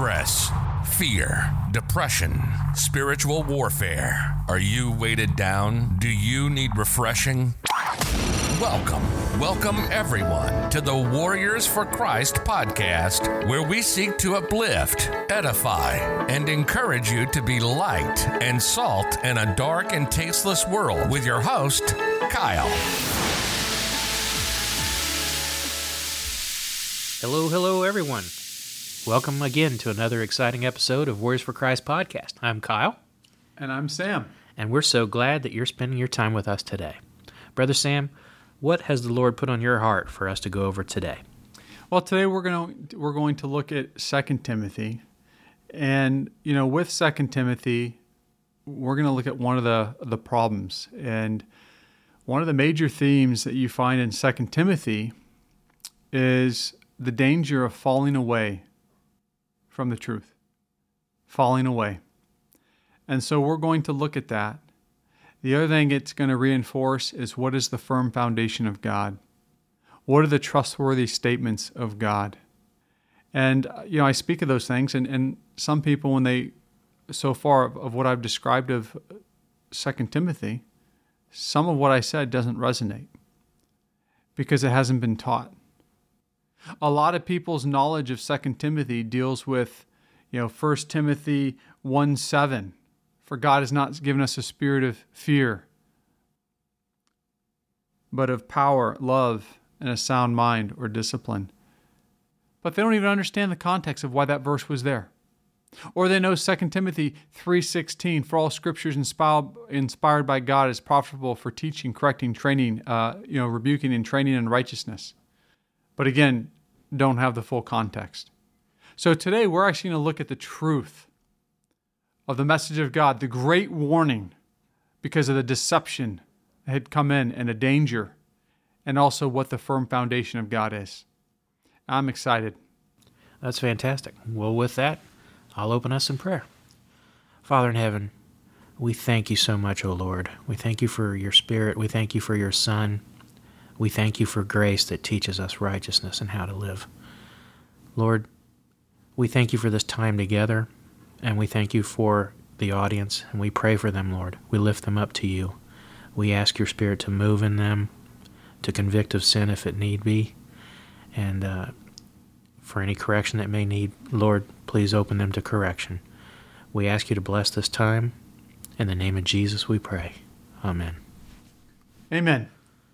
stress, fear, depression, spiritual warfare. Are you weighted down? Do you need refreshing? Welcome everyone to the Warriors for Christ podcast, where we seek to uplift, edify, and encourage you to be light and salt in a dark and tasteless world with your host, Kyle. Hello, everyone. Welcome again to another exciting episode of Warriors for Christ podcast. I'm Kyle. And I'm Sam. And we're so glad that you're spending your time with us today. Brother Sam, what has the Lord put on your heart for us to go over today? Well, today we're going to look at 2 Timothy. And, with 2 Timothy, we're going to look at one of the problems. And one of the major themes that you find in 2 Timothy is the danger of falling away from the truth. Falling away. And so we're going to look at that. The other thing it's going to reinforce is what is the firm foundation of God? What are the trustworthy statements of God? And, I speak of those things, and some people, when they, so far of what I've described of 2 Timothy, some of what I said doesn't resonate because it hasn't been taught. A lot of people's knowledge of 2 Timothy deals with, 1 Timothy 1:7. For God has not given us a spirit of fear, but of power, love, and a sound mind or discipline. But they don't even understand the context of why that verse was there. Or they know 2 Timothy 3:16, for all scriptures inspired by God is profitable for teaching, correcting, training, rebuking and training in righteousness. But again, don't have the full context. So today we're actually going to look at the truth of the message of God, the great warning because of the deception that had come in and a danger, and also what the firm foundation of God is. I'm excited. That's fantastic. Well, with that, I'll open us in prayer. Father in heaven, we thank you so much, O Lord. We thank you for your Spirit. We thank you for your Son. We thank you for grace that teaches us righteousness and how to live. Lord, we thank you for this time together, and we thank you for the audience, and we pray for them, Lord. We lift them up to you. We ask your Spirit to move in them, to convict of sin if it need be, and for any correction that may need, Lord, please open them to correction. We ask you to bless this time. In the name of Jesus we pray. Amen. Amen.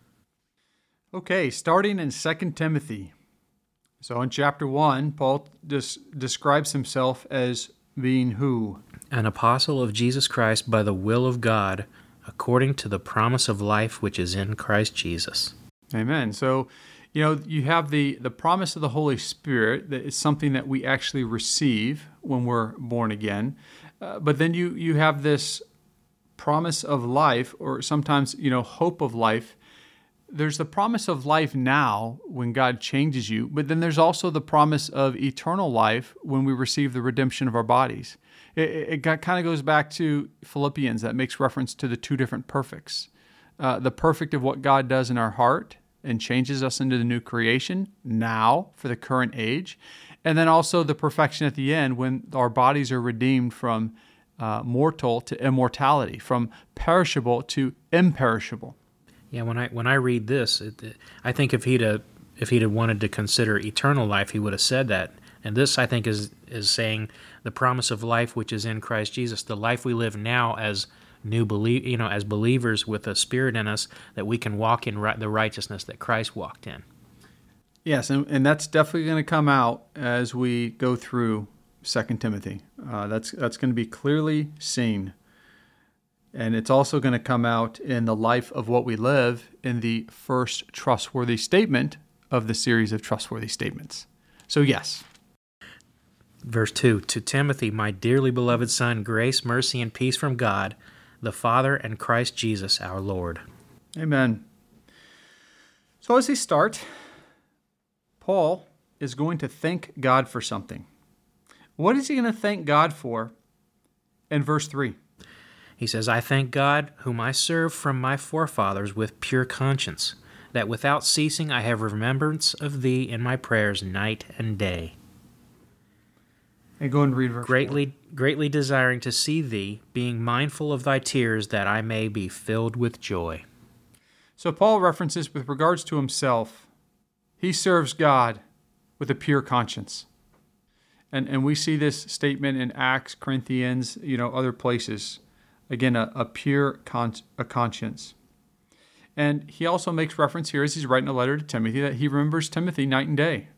Okay, starting in 2 Timothy. So in chapter 1, Paul describes himself as being who? An apostle of Jesus Christ by the will of God, according to the promise of life which is in Christ Jesus. Amen. So, you have the promise of the Holy Spirit that is something that we actually receive when we're born again. But then you have this promise of life, or sometimes, hope of life. There's the promise of life now when God changes you, but then there's also the promise of eternal life when we receive the redemption of our bodies. It kind of goes back to Philippians that makes reference to the two different perfects. The perfect of what God does in our heart and changes us into the new creation now for the current age, and then also the perfection at the end when our bodies are redeemed from mortal to immortality, from perishable to imperishable. Yeah, when I read this, I think if he'd wanted to consider eternal life, he would have said that. And this, I think, is saying the promise of life which is in Christ Jesus, the life we live now as as believers with a Spirit in us, that we can walk in the righteousness that Christ walked in. Yes, and that's definitely going to come out as we go through 2 Timothy. That's going to be clearly seen. And it's also going to come out in the life of what we live in the first trustworthy statement of the series of trustworthy statements. So yes. Verse 2, to Timothy, my dearly beloved son, grace, mercy, and peace from God, the Father and Christ Jesus our Lord. Amen. So as we start, Paul is going to thank God for something. What is he going to thank God for in verse 3? He says, I thank God, whom I serve from my forefathers with pure conscience, that without ceasing I have remembrance of thee in my prayers night and day. And go and read verse 4. Greatly desiring to see thee, being mindful of thy tears, that I may be filled with joy. So Paul references with regards to himself, he serves God with a pure conscience. And we see this statement in Acts, Corinthians, other places. Again, a pure conscience. And he also makes reference here as he's writing a letter to Timothy that he remembers Timothy night and day.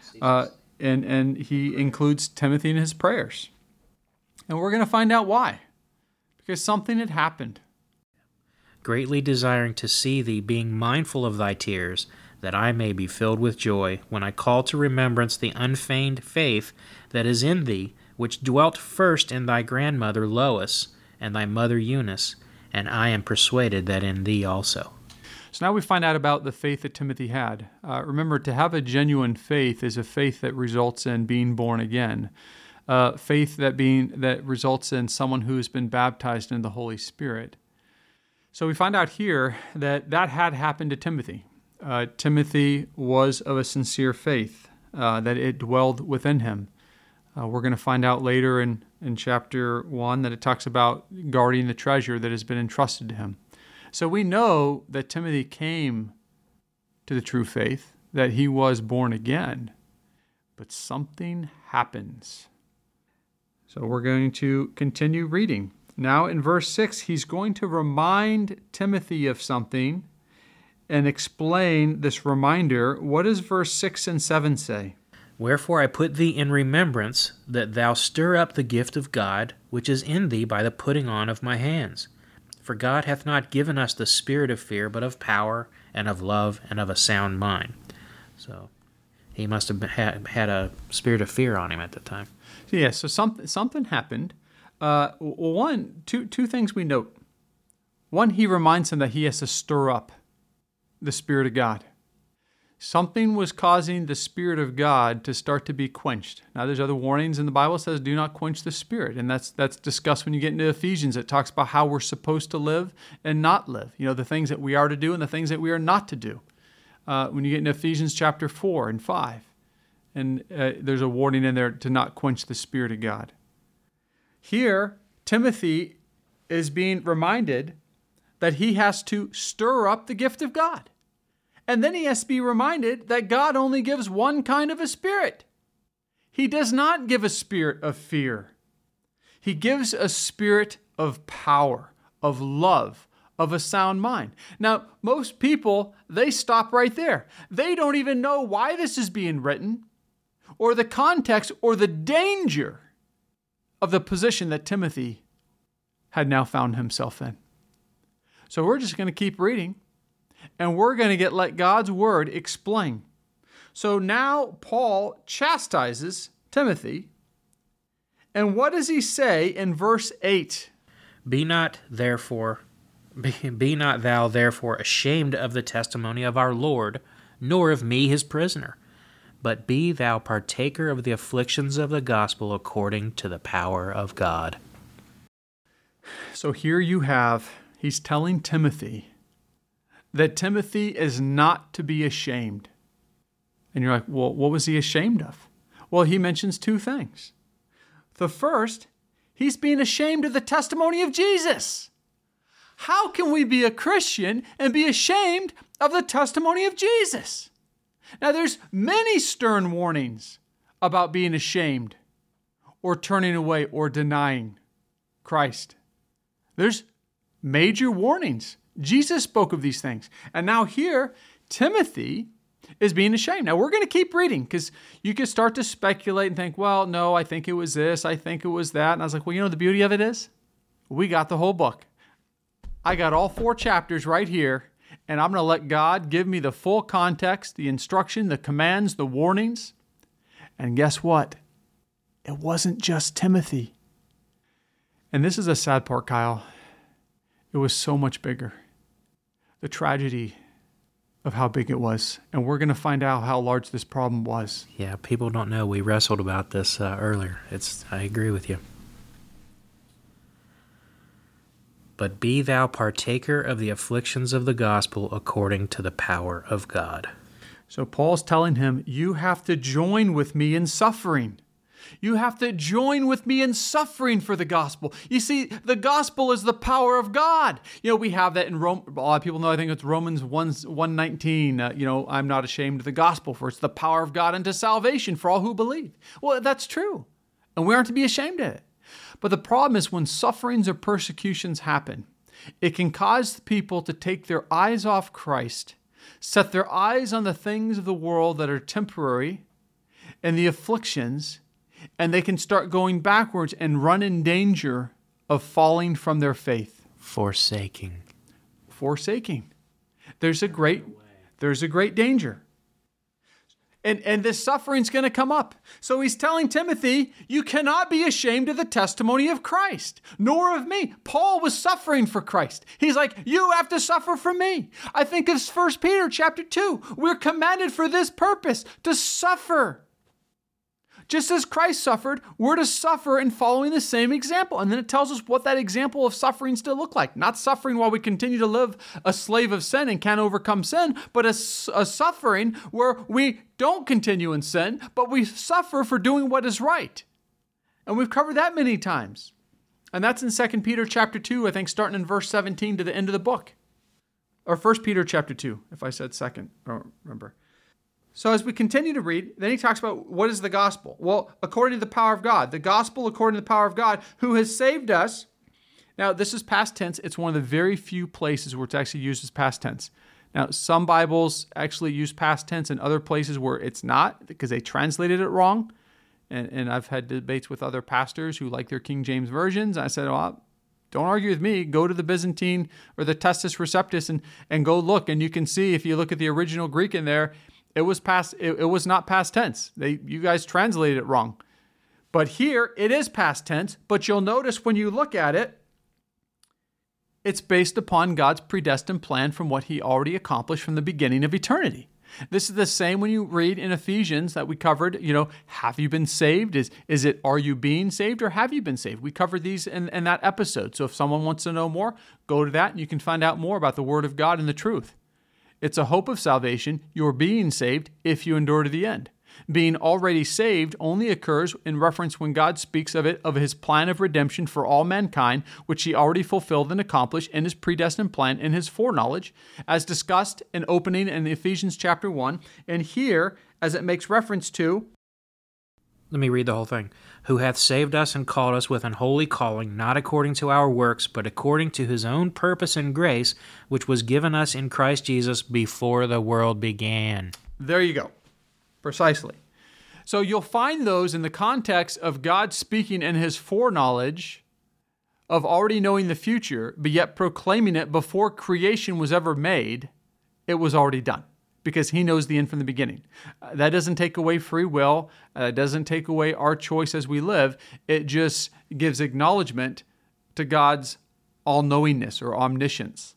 And he includes Timothy in his prayers. And we're going to find out why. Because something had happened. Greatly desiring to see thee, being mindful of thy tears, that I may be filled with joy, when I call to remembrance the unfeigned faith that is in thee, which dwelt first in thy grandmother Lois and thy mother Eunice, and I am persuaded that in thee also. So now we find out about the faith that Timothy had. Remember, to have a genuine faith is a faith that results in being born again. Faith that results in someone who has been baptized in the Holy Spirit. So we find out here that had happened to Timothy. Timothy was of a sincere faith, that it dwelled within him. We're going to find out later in chapter 1 that it talks about guarding the treasure that has been entrusted to him. So we know that Timothy came to the true faith, that he was born again, but something happens. So we're going to continue reading. Now in verse 6, he's going to remind Timothy of something and explain this reminder. What does verse 6 and 7 say? Wherefore I put thee in remembrance, that thou stir up the gift of God, which is in thee by the putting on of my hands. For God hath not given us the spirit of fear, but of power, and of love, and of a sound mind. So he must have had a spirit of fear on him at the time. Yeah, so something happened. Two things we note. One, he reminds him that he has to stir up the Spirit of God. Something was causing the Spirit of God to start to be quenched. Now, there's other warnings in the Bible that says, do not quench the Spirit. And that's discussed when you get into Ephesians. It talks about how we're supposed to live and not live. The things that we are to do and the things that we are not to do. When you get into Ephesians chapter 4 and 5. And there's a warning in there to not quench the Spirit of God. Here, Timothy is being reminded that he has to stir up the gift of God. And then he has to be reminded that God only gives one kind of a spirit. He does not give a spirit of fear. He gives a spirit of power, of love, of a sound mind. Now, most people, they stop right there. They don't even know why this is being written, or the context, or the danger of the position that Timothy had now found himself in. So we're just going to keep reading. And we're going to let God's word explain. So now Paul chastises Timothy. And what does he say in verse 8? Be not thou therefore ashamed of the testimony of our Lord, nor of me his prisoner, but be thou partaker of the afflictions of the gospel according to the power of God. So here you have, he's telling Timothy that Timothy is not to be ashamed. And you're like, well, what was he ashamed of? Well, he mentions two things. The first, he's being ashamed of the testimony of Jesus. How can we be a Christian and be ashamed of the testimony of Jesus? Now, there's many stern warnings about being ashamed or turning away or denying Christ. There's major warnings. Jesus spoke of these things. And now here, Timothy is being ashamed. Now, we're going to keep reading because you can start to speculate and think, well, no, I think it was this. I think it was that. And I was like, well, the beauty of it is we got the whole book. I got all 4 chapters right here, and I'm going to let God give me the full context, the instruction, the commands, the warnings. And guess what? It wasn't just Timothy. And this is a sad part, Kyle. It was so much bigger. The tragedy of how big it was. And we're going to find out how large this problem was. Yeah, people don't know. We wrestled about this earlier. I agree with you. But be thou partaker of the afflictions of the gospel according to the power of God. So Paul's telling him, you have to join with me in suffering. You have to join with me in suffering for the gospel. You see, the gospel is the power of God. We have that in Rome. A lot of people know, I think it's Romans 1:19. I'm not ashamed of the gospel, for it's the power of God unto salvation for all who believe. Well, that's true. And we aren't to be ashamed of it. But the problem is when sufferings or persecutions happen, it can cause people to take their eyes off Christ, set their eyes on the things of the world that are temporary and the afflictions, and they can start going backwards and run in danger of falling from their faith. Forsaking. There's a great danger. And this suffering's going to come up. So he's telling Timothy, you cannot be ashamed of the testimony of Christ, nor of me. Paul was suffering for Christ. He's like, you have to suffer for me. I think of 1 Peter chapter 2. We're commanded for this purpose, to suffer. Just as Christ suffered, we're to suffer in following the same example. And then it tells us what that example of suffering still look like. Not suffering while we continue to live a slave of sin and can't overcome sin, but a suffering where we don't continue in sin, but we suffer for doing what is right. And we've covered that many times. And that's in 2 Peter chapter 2, I think, starting in verse 17 to the end of the book. Or 1 Peter chapter 2, if I said second, I don't remember. So as we continue to read, then he talks about what is the gospel? Well, according to the power of God, the gospel according to the power of God, who has saved us. Now, this is past tense. It's one of the very few places where it's actually used as past tense. Now, some Bibles actually use past tense in other places where it's not because they translated it wrong. And I've had debates with other pastors who like their King James versions. I said, well, don't argue with me. Go to the Byzantine or the Testus Receptus and go look. And you can see, if you look at the original Greek in there, it was not past tense. You guys translated it wrong. But here it is past tense, but you'll notice when you look at it, it's based upon God's predestined plan from what he already accomplished from the beginning of eternity. This is the same when you read in Ephesians that we covered, have you been saved? Is it, are you being saved or have you been saved? We covered these in that episode. So if someone wants to know more, go to that and you can find out more about the Word of God and the truth. It's a hope of salvation. You're being saved if you endure to the end. Being already saved only occurs in reference when God speaks of his plan of redemption for all mankind, which he already fulfilled and accomplished in his predestined plan in his foreknowledge, as discussed in opening in Ephesians chapter 1. And here, as it makes reference to, let me read the whole thing. Who hath saved us and called us with an holy calling, not according to our works, but according to his own purpose and grace, which was given us in Christ Jesus before the world began. There you go. Precisely. So you'll find those in the context of God speaking in his foreknowledge of already knowing the future, but yet proclaiming it before creation was ever made. It was already done, because he knows the end from the beginning. That doesn't take away free will. It doesn't take away our choice as we live. It just gives acknowledgement to God's all-knowingness or omniscience.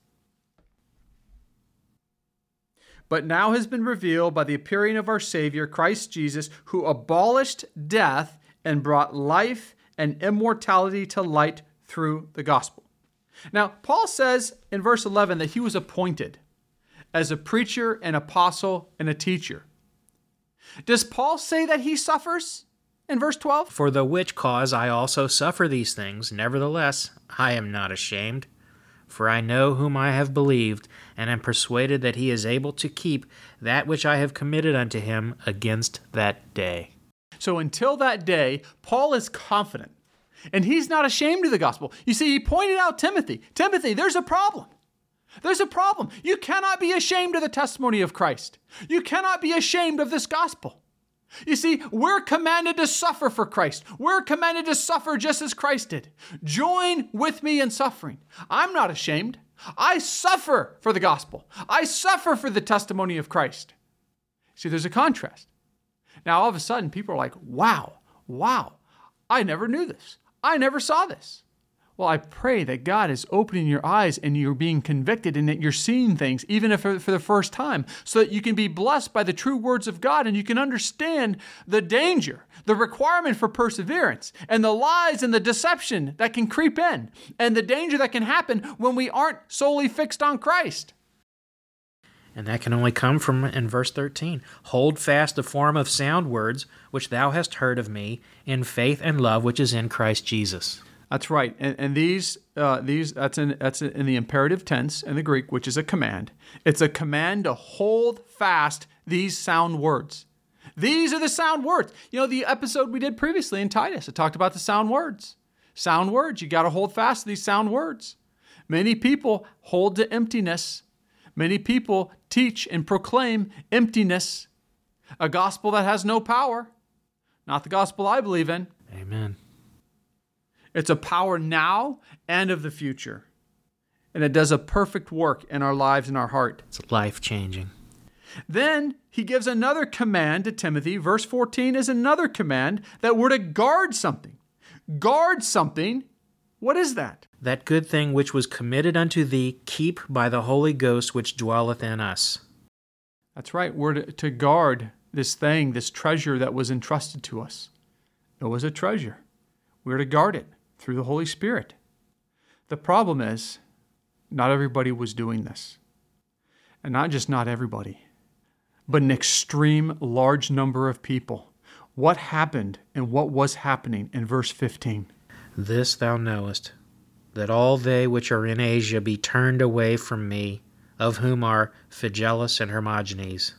But now has been revealed by the appearing of our Savior, Christ Jesus, who abolished death and brought life and immortality to light through the gospel. Now, Paul says in verse 11 that he was appointed as a preacher, an apostle, and a teacher. Does Paul say that he suffers in verse 12? For the which cause I also suffer these things, nevertheless I am not ashamed. For I know whom I have believed, and am persuaded that he is able to keep that which I have committed unto him against that day. So until that day, Paul is confident, and he's not ashamed of the gospel. You see, he pointed out Timothy, there's a problem. There's a problem. You cannot be ashamed of the testimony of Christ. You cannot be ashamed of this gospel. You see, we're commanded to suffer for Christ. We're commanded to suffer just as Christ did. Join with me in suffering. I'm not ashamed. I suffer for the gospel. I suffer for the testimony of Christ. See, there's a contrast. Now, all of a sudden, people are like, wow, I never knew this. I never saw this. Well, I pray that God is opening your eyes and you're being convicted and that you're seeing things, even if for the first time, so that you can be blessed by the true words of God and you can understand the danger, the requirement for perseverance, and the lies and the deception that can creep in, and the danger that can happen when we aren't solely fixed on Christ. And that can only come from, in verse 13, hold fast the form of sound words which thou hast heard of me in faith and love which is in Christ Jesus. That's right. And these that's in the imperative tense in the Greek, which is a command. It's a command to hold fast these sound words. These are the sound words. You know, the episode we did previously in Titus, it talked about the sound words. Sound words, you got to hold fast to these sound words. Many people hold to emptiness. Many people teach and proclaim emptiness, a gospel that has no power, not the gospel I believe in. Amen. It's a power now and of the future. And it does a perfect work in our lives and our heart. It's life-changing. Then he gives another command to Timothy. Verse 14 is another command that we're to guard something. Guard something. What is that? That good thing which was committed unto thee, keep by the Holy Ghost which dwelleth in us. That's right. We're to guard this thing, this treasure that was entrusted to us. It was a treasure. We're to guard it through the Holy Spirit. The problem is, not everybody was doing this. And not just not everybody, but an extreme large number of people. What happened and what was happening in verse 15? This thou knowest, that all they which are in Asia be turned away from me, of whom are Phygellus and Hermogenes.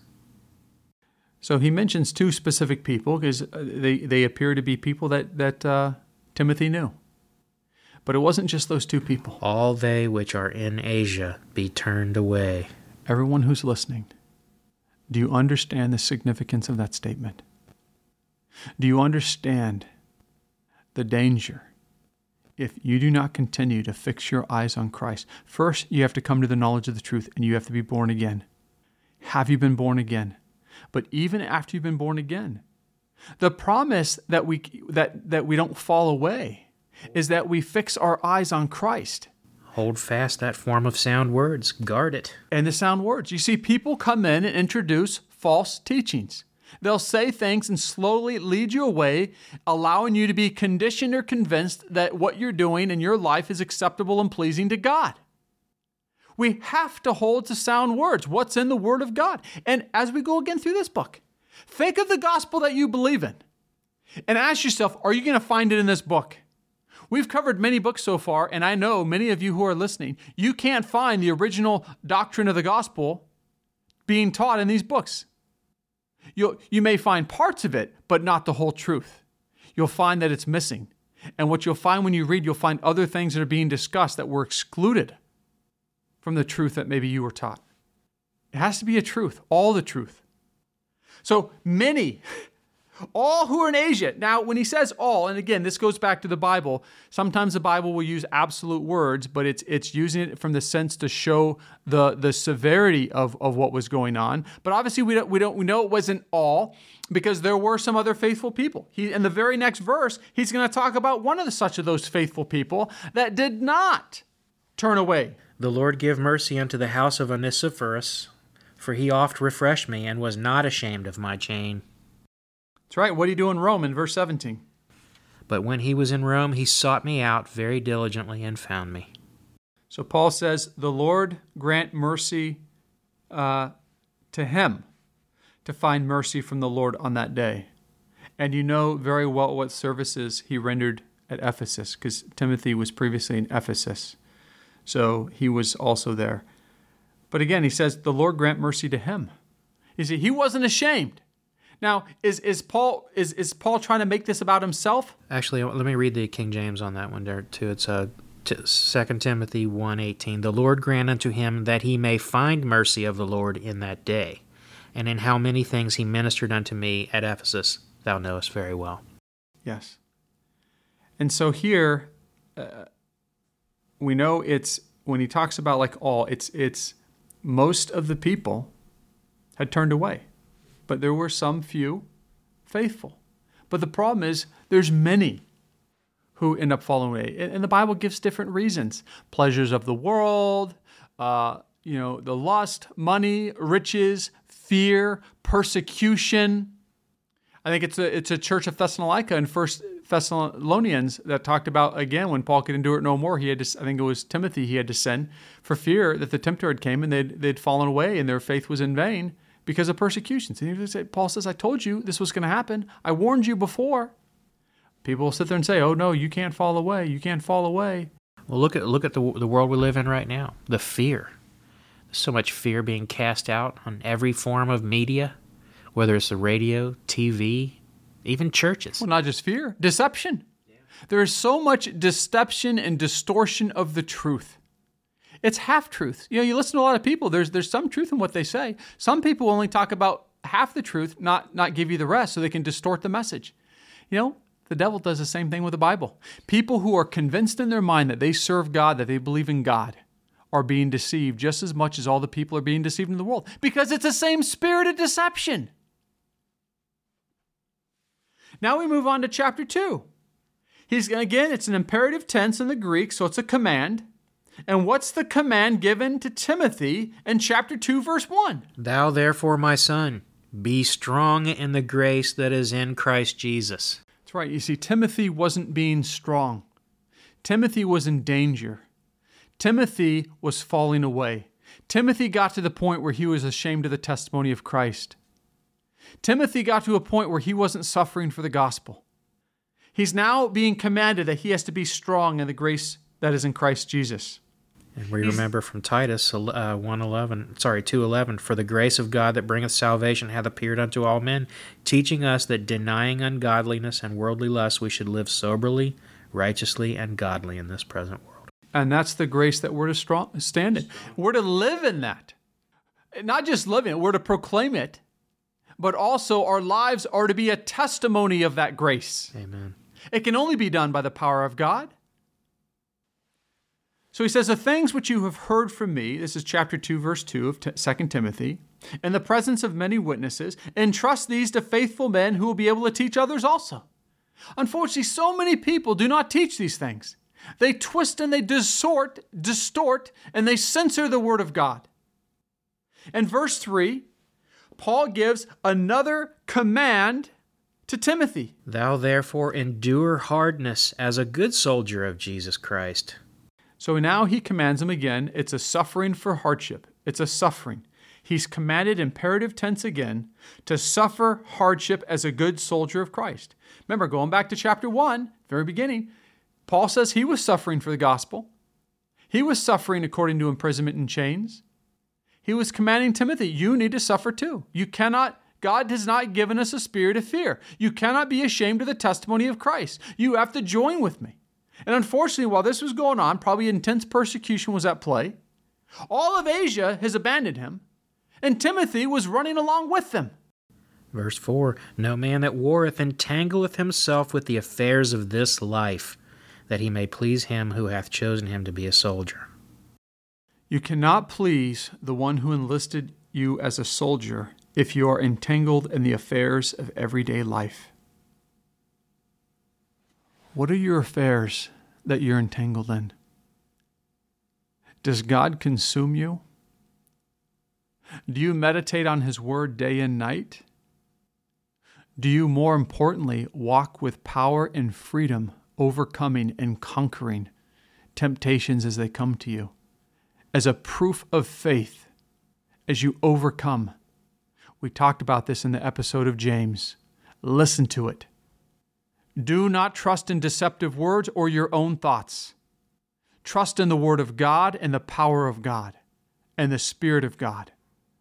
So he mentions two specific people because they appear to be people that Timothy knew. But it wasn't just those two people. All they which are in Asia be turned away. Everyone who's listening, do you understand the significance of that statement? Do you understand the danger if you do not continue to fix your eyes on Christ? First, you have to come to the knowledge of the truth, and you have to be born again. Have you been born again? But even after you've been born again, the promise that we don't fall away is that we fix our eyes on Christ. Hold fast that form of sound words. Guard it. And the sound words. You see, people come in and introduce false teachings. They'll say things and slowly lead you away, allowing you to be conditioned or convinced that what you're doing in your life is acceptable and pleasing to God. We have to hold to sound words, what's in the Word of God. And as we go again through this book, think of the gospel that you believe in and ask yourself, are you going to find it in this book? We've covered many books so far, and I know many of you who are listening, you can't find the original doctrine of the gospel being taught in these books. You may find parts of it, but not the whole truth. You'll find that it's missing. And what you'll find when you read, you'll find other things that are being discussed that were excluded from the truth that maybe you were taught. It has to be a truth, all the truth. So many, all who are in Asia. Now, when he says all, and again, this goes back to the Bible, sometimes the Bible will use absolute words, but it's using it from the sense to show the severity of what was going on. But obviously, we know it wasn't all, because there were some other faithful people. In the very next verse, he's going to talk about one of those faithful people that did not turn away. The Lord give mercy unto the house of Onesiphorus, for he oft refreshed me, and was not ashamed of my chain. That's right. What did he do in Rome in verse 17? But when he was in Rome, he sought me out very diligently and found me. So Paul says, the Lord grant mercy to him to find mercy from the Lord on that day. And you know very well what services he rendered at Ephesus, because Timothy was previously in Ephesus. So he was also there. But again, he says, the Lord grant mercy to him. You see, he wasn't ashamed. Now, is Paul trying to make this about himself? Actually, let me read the King James on that one there too. It's 2 Timothy 1:18. The Lord grant unto him that he may find mercy of the Lord in that day, and in how many things he ministered unto me at Ephesus, thou knowest very well. Yes. And so here, we know it's when he talks about like all, it's most of the people had turned away. But there were some few faithful. But the problem is there's many who end up falling away. And the Bible gives different reasons. Pleasures of the world, the lust, money, riches, fear, persecution. I think it's a church of Thessalonica in 1 Thessalonians that talked about, again, when Paul could endure it no more, he had to, I think it was Timothy, he had to send for fear that the tempter had came and they'd fallen away and their faith was in vain because of persecutions. And Paul says, I told you this was going to happen. I warned you before. People will sit there and say, oh no, you can't fall away. You can't fall away. Well, look at the world we live in right now. The fear. There's so much fear being cast out on every form of media, whether it's the radio, TV, even churches. Well, not just fear, deception. Yeah. There is so much deception and distortion of the truth. It's half-truth. You listen to a lot of people, there's some truth in what they say. Some people only talk about half the truth, not give you the rest, so they can distort the message. The devil does the same thing with the Bible. People who are convinced in their mind that they serve God, that they believe in God, are being deceived just as much as all the people are being deceived in the world, because it's the same spirit of deception. Now we move on to chapter 2. Again, it's an imperative tense in the Greek, so it's a command. And what's the command given to Timothy in chapter 2, verse 1? Thou therefore, my son, be strong in the grace that is in Christ Jesus. That's right. You see, Timothy wasn't being strong. Timothy was in danger. Timothy was falling away. Timothy got to the point where he was ashamed of the testimony of Christ. Timothy got to a point where he wasn't suffering for the gospel. He's now being commanded that he has to be strong in the grace that is in Christ Jesus. And we remember from Titus 2:11, for the grace of God that bringeth salvation hath appeared unto all men, teaching us that denying ungodliness and worldly lust, we should live soberly, righteously, and godly in this present world. And that's the grace that we're to stand in. We're to live in that. Not just live in it, we're to proclaim it, but also our lives are to be a testimony of that grace. Amen. It can only be done by the power of God. So he says, the things which you have heard from me, this is chapter 2, verse 2 of 2 Timothy, in the presence of many witnesses, entrust these to faithful men who will be able to teach others also. Unfortunately, so many people do not teach these things. They twist and they distort, and they censor the word of God. In verse 3, Paul gives another command to Timothy. Thou therefore endure hardness as a good soldier of Jesus Christ. So now he commands him again. It's a suffering for hardship. It's a suffering. He's commanded imperative tense again to suffer hardship as a good soldier of Christ. Remember, going back to chapter 1, very beginning, Paul says he was suffering for the gospel. He was suffering according to imprisonment and chains. He was commanding Timothy, you need to suffer too. God has not given us a spirit of fear. You cannot be ashamed of the testimony of Christ. You have to join with me. And unfortunately, while this was going on, probably intense persecution was at play. All of Asia has abandoned him, and Timothy was running along with them. Verse 4, no man that warreth entangleth himself with the affairs of this life, that he may please him who hath chosen him to be a soldier. You cannot please the one who enlisted you as a soldier if you are entangled in the affairs of everyday life. What are your affairs that you're entangled in? Does God consume you? Do you meditate on His Word day and night? Do you, more importantly, walk with power and freedom, overcoming and conquering temptations as they come to you, as a proof of faith, as you overcome? We talked about this in the episode of James. Listen to it. Do not trust in deceptive words or your own thoughts. Trust in the Word of God and the power of God and the Spirit of God.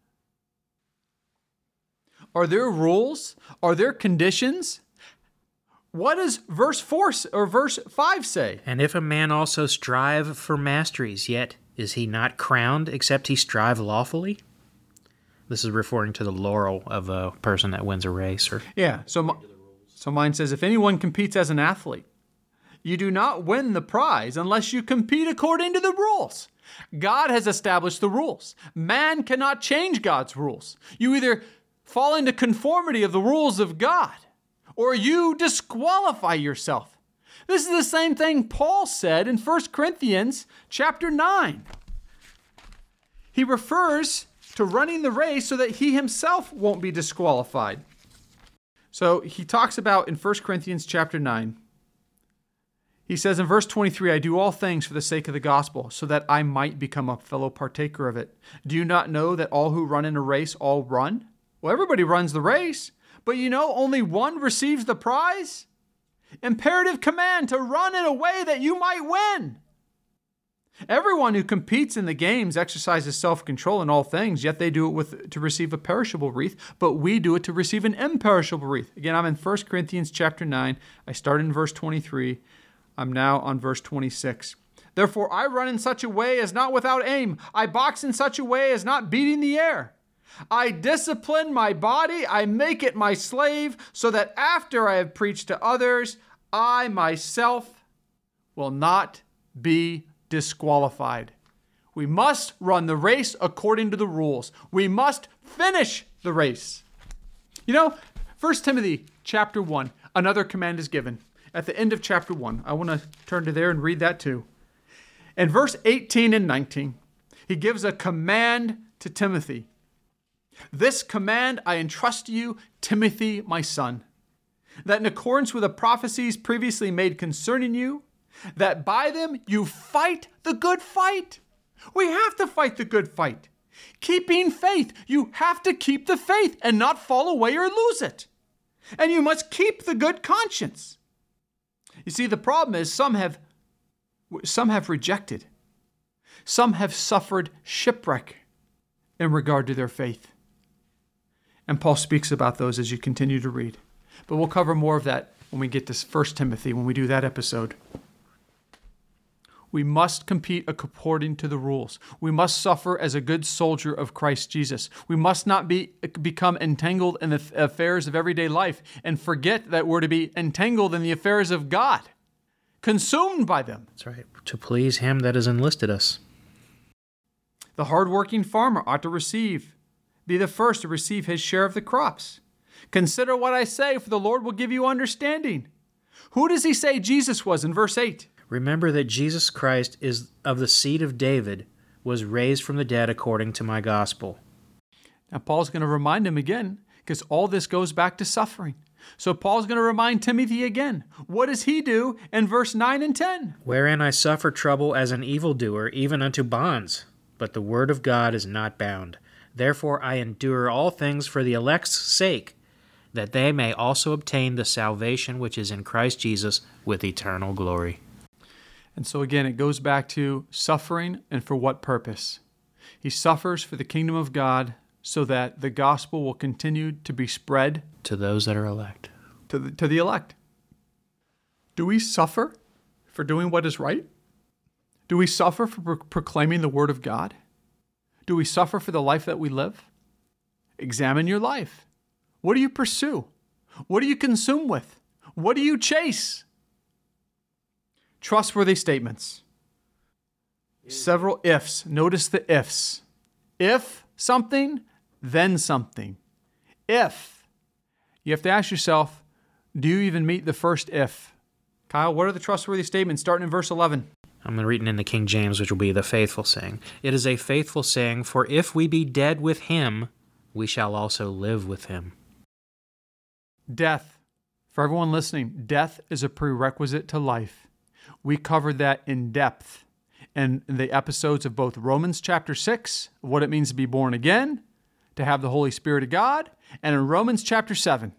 Are there rules? Are there conditions? What does verse 4 or verse 5 say? And if a man also strive for masteries, yet is he not crowned, except he strive lawfully? This is referring to the laurel of a person that wins a race. So mine says, if anyone competes as an athlete, you do not win the prize unless you compete according to the rules. God has established the rules. Man cannot change God's rules. You either fall into conformity of the rules of God, or you disqualify yourself. This is the same thing Paul said in 1 Corinthians chapter 9. He refers to running the race so that he himself won't be disqualified. So he talks about in 1 Corinthians chapter 9, He says in verse 23, I do all things for the sake of the gospel, so that I might become a fellow partaker of it. Do you not know that all who run in a race all run? Well, everybody runs the race, but only one receives the prize. Imperative command to run in a way that you might win. Everyone who competes in the games exercises self-control in all things, yet they do it to receive a perishable wreath, but we do it to receive an imperishable wreath. Again, I'm in 1 Corinthians chapter 9. I started in verse 23. I'm now on verse 26. Therefore, I run in such a way as not without aim. I box in such a way as not beating the air. I discipline my body. I make it my slave, so that after I have preached to others, I myself will not be disqualified. We must run the race according to the rules. We must finish the race. 1 Timothy chapter 1, another command is given. At the end of chapter 1, I want to turn to there and read that too. In verse 18 and 19, he gives a command to Timothy. This command I entrust to you, Timothy, my son, that in accordance with the prophecies previously made concerning you, that by them you fight the good fight. We have to fight the good fight. Keeping faith. You have to keep the faith and not fall away or lose it. And you must keep the good conscience. You see, the problem is some have rejected. Some have suffered shipwreck in regard to their faith. And Paul speaks about those as you continue to read. But we'll cover more of that when we get to 1 Timothy, when we do that episode. We must compete according to the rules. We must suffer as a good soldier of Christ Jesus. We must not become entangled in the affairs of everyday life and forget that we're to be entangled in the affairs of God, consumed by them. That's right. To please him that has enlisted us. The hardworking farmer ought to be the first to receive his share of the crops. Consider what I say, for the Lord will give you understanding. Who does he say Jesus was in verse 8? Remember that Jesus Christ is of the seed of David, was raised from the dead according to my gospel. Now Paul's going to remind him again, because all this goes back to suffering. So Paul's going to remind Timothy again. What does he do in verse 9 and 10? Wherein I suffer trouble as an evildoer, even unto bonds. But the word of God is not bound. Therefore I endure all things for the elect's sake, that they may also obtain the salvation which is in Christ Jesus with eternal glory. And so again, it goes back to suffering and for what purpose. He suffers for the kingdom of God so that the gospel will continue to be spread to those that are elect. To the elect. Do we suffer for doing what is right? Do we suffer for proclaiming the word of God? Do we suffer for the life that we live? Examine your life. What do you pursue? What do you consume with? What do you chase? Trustworthy statements. Several ifs. Notice the ifs. If something, then something. If. You have to ask yourself, do you even meet the first if? Kyle, what are the trustworthy statements starting in verse 11? I'm reading in the King James, which will be the faithful saying. It is a faithful saying, for if we be dead with him, we shall also live with him. Death. For everyone listening, death is a prerequisite to life. We covered that in depth in the episodes of both Romans chapter 6, what it means to be born again, to have the Holy Spirit of God, and in Romans chapter 7.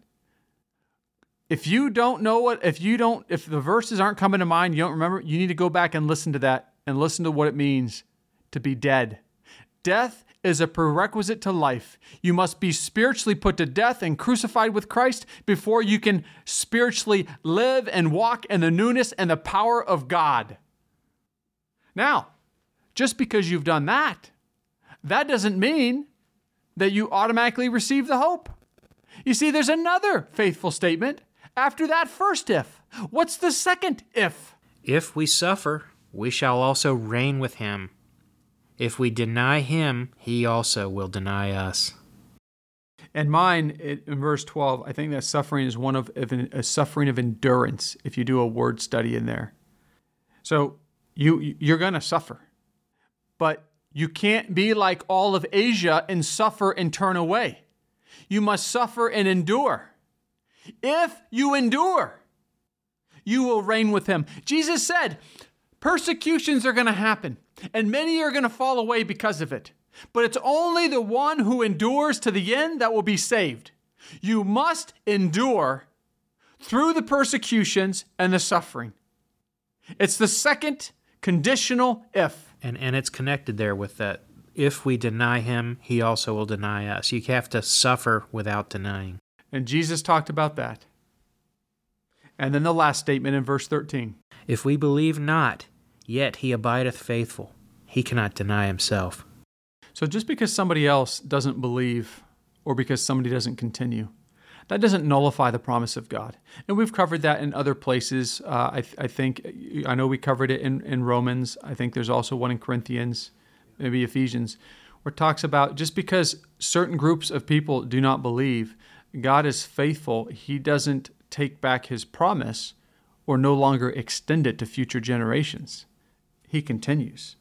If you don't know if the verses aren't coming to mind, you don't remember, you need to go back and listen to that and listen to what it means to be dead. Death is a prerequisite to life. You must be spiritually put to death and crucified with Christ before you can spiritually live and walk in the newness and the power of God. Now, just because you've done that doesn't mean that you automatically receive the hope. You see, there's another faithful statement after that first if. What's the second if? If we suffer, we shall also reign with him. If we deny him, he also will deny us. And mine, in verse 12, I think that suffering is one of a suffering of endurance, if you do a word study in there. So you're going to suffer. But you can't be like all of Asia and suffer and turn away. You must suffer and endure. If you endure, you will reign with him. Jesus said, persecutions are going to happen, and many are going to fall away because of it. But it's only the one who endures to the end that will be saved. You must endure through the persecutions and the suffering. It's the second conditional if. And it's connected there with that. If we deny him, he also will deny us. You have to suffer without denying. And Jesus talked about that. And then the last statement in verse 13. If we believe not, yet he abideth faithful. He cannot deny himself. So just because somebody else doesn't believe or because somebody doesn't continue, that doesn't nullify the promise of God. And we've covered that in other places. I know we covered it in Romans. I think there's also one in Corinthians, maybe Ephesians, where it talks about just because certain groups of people do not believe, God is faithful. He doesn't take back his promise or no longer extend it to future generations. He continues.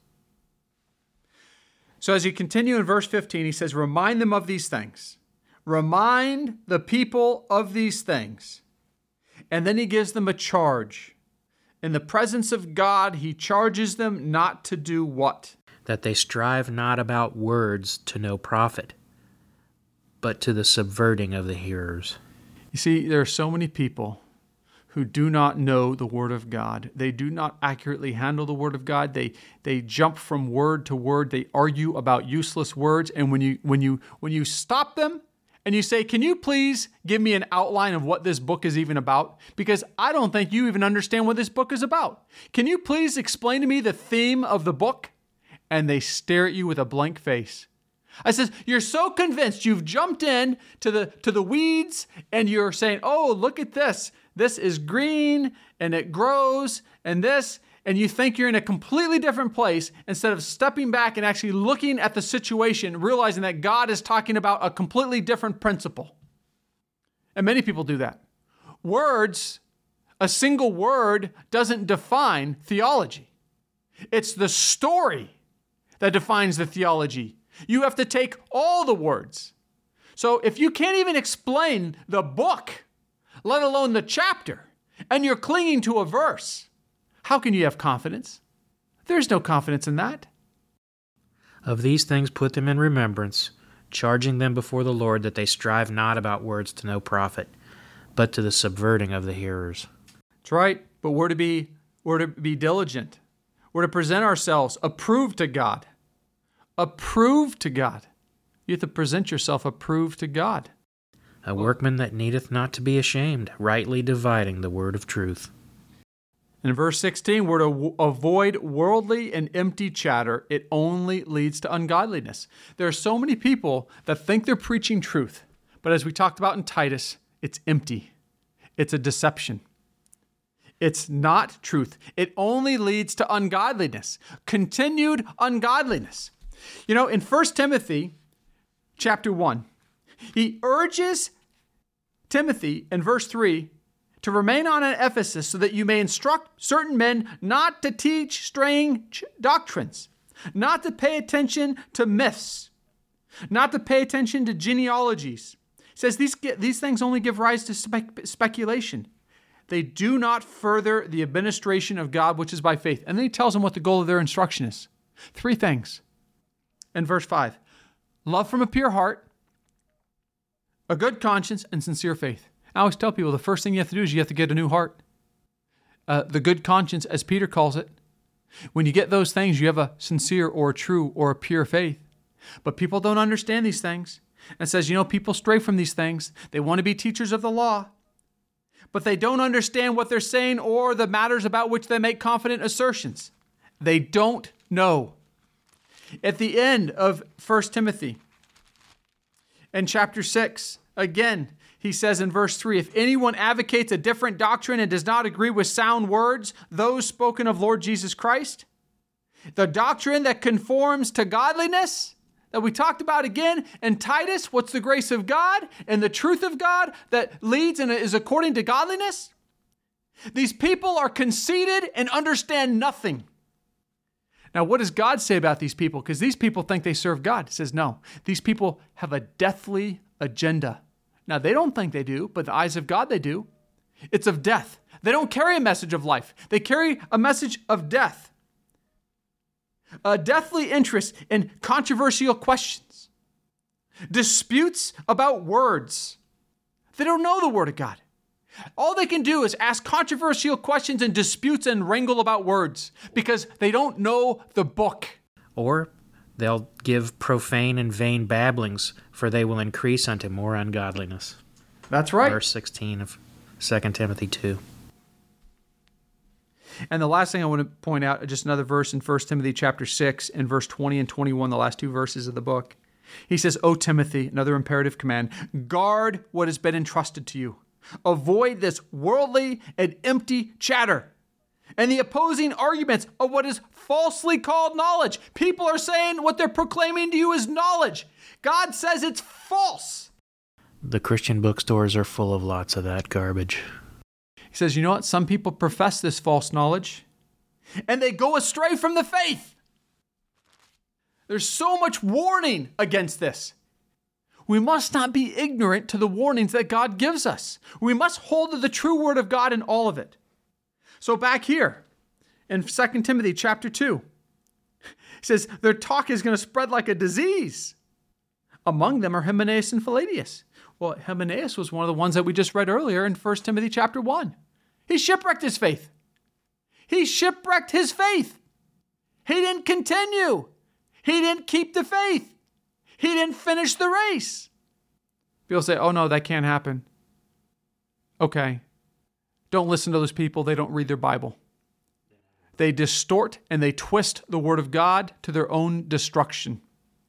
So as you continue in verse 15, he says, remind them of these things. Remind the people of these things. And then he gives them a charge. In the presence of God, he charges them not to do what? That they strive not about words to no profit, but to the subverting of the hearers. You see, there are so many people who do not know the Word of God. They do not accurately handle the Word of God. They jump from word to word. They argue about useless words. And when you stop them and you say, can you please give me an outline of what this book is even about? Because I don't think you even understand what this book is about. Can you please explain to me the theme of the book? And they stare at you with a blank face. I says, you're so convinced you've jumped in to the weeds and you're saying, oh, look at this. This is green and it grows and this, and you think you're in a completely different place instead of stepping back and actually looking at the situation, realizing that God is talking about a completely different principle. And many people do that. Words, a single word doesn't define theology. It's the story that defines the theology. You have to take all the words. So if you can't even explain the book, let alone the chapter, and you're clinging to a verse, how can you have confidence? There's no confidence in that. Of these things put them in remembrance, charging them before the Lord that they strive not about words to no profit, but to the subverting of the hearers. That's right, but we're to be diligent. We're to present ourselves approved to God. Approved to God. You have to present yourself approved to God. A workman that needeth not to be ashamed, rightly dividing the word of truth. In verse 16, we're to avoid worldly and empty chatter. It only leads to ungodliness. There are so many people that think they're preaching truth, but as we talked about in Titus, it's empty. It's a deception. It's not truth. It only leads to ungodliness, continued ungodliness. You know, in 1 Timothy chapter 1, he urges Timothy in verse 3 to remain on in Ephesus so that you may instruct certain men not to teach strange doctrines, not to pay attention to myths, not to pay attention to genealogies. He says these things only give rise to speculation. They do not further the administration of God, which is by faith. And then he tells them what the goal of their instruction is. 3 things. In verse 5, love from a pure heart, a good conscience, and sincere faith. I always tell people the first thing you have to do is you have to get a new heart. The good conscience, as Peter calls it. When you get those things, you have a sincere or a true or a pure faith. But people don't understand these things. And it says, people stray from these things. They want to be teachers of the law, but they don't understand what they're saying or the matters about which they make confident assertions. They don't know. At the end of 1 Timothy, in chapter 6, again, he says in verse 3, if anyone advocates a different doctrine and does not agree with sound words, those spoken of Lord Jesus Christ, the doctrine that conforms to godliness, that we talked about again in Titus, what's the grace of God and the truth of God that leads and is according to godliness? These people are conceited and understand nothing. Now, what does God say about these people? Because these people think they serve God. He says, no, these people have a deathly agenda. Now, they don't think they do, but the eyes of God, they do. It's of death. They don't carry a message of life. They carry a message of death. A deathly interest in controversial questions. Disputes about words. They don't know the Word of God. All they can do is ask controversial questions and disputes and wrangle about words because they don't know the book. Or they'll give profane and vain babblings, for they will increase unto more ungodliness. That's right. Verse 16 of 2 Timothy 2. And the last thing I want to point out, just another verse in 1 Timothy chapter 6 and verse 20 and 21, the last two verses of the book. He says, O Timothy, another imperative command, guard what has been entrusted to you. Avoid this worldly and empty chatter and the opposing arguments of what is falsely called knowledge. People are saying what they're proclaiming to you is knowledge. God says it's false. The Christian bookstores are full of lots of that garbage. He says, you know what? Some people profess this false knowledge and they go astray from the faith. There's so much warning against this. We must not be ignorant to the warnings that God gives us. We must hold to the true word of God in all of it. So back here in 2 Timothy chapter 2, he says, their talk is going to spread like a disease. Among them are Hymenaeus and Philetus. Well, Hymenaeus was one of the ones that we just read earlier in 1 Timothy chapter 1. He shipwrecked his faith. He shipwrecked his faith. He didn't continue. He didn't keep the faith. He didn't finish the race. People say, oh no, that can't happen. Okay. Don't listen to those people. They don't read their Bible. They distort and they twist the word of God to their own destruction.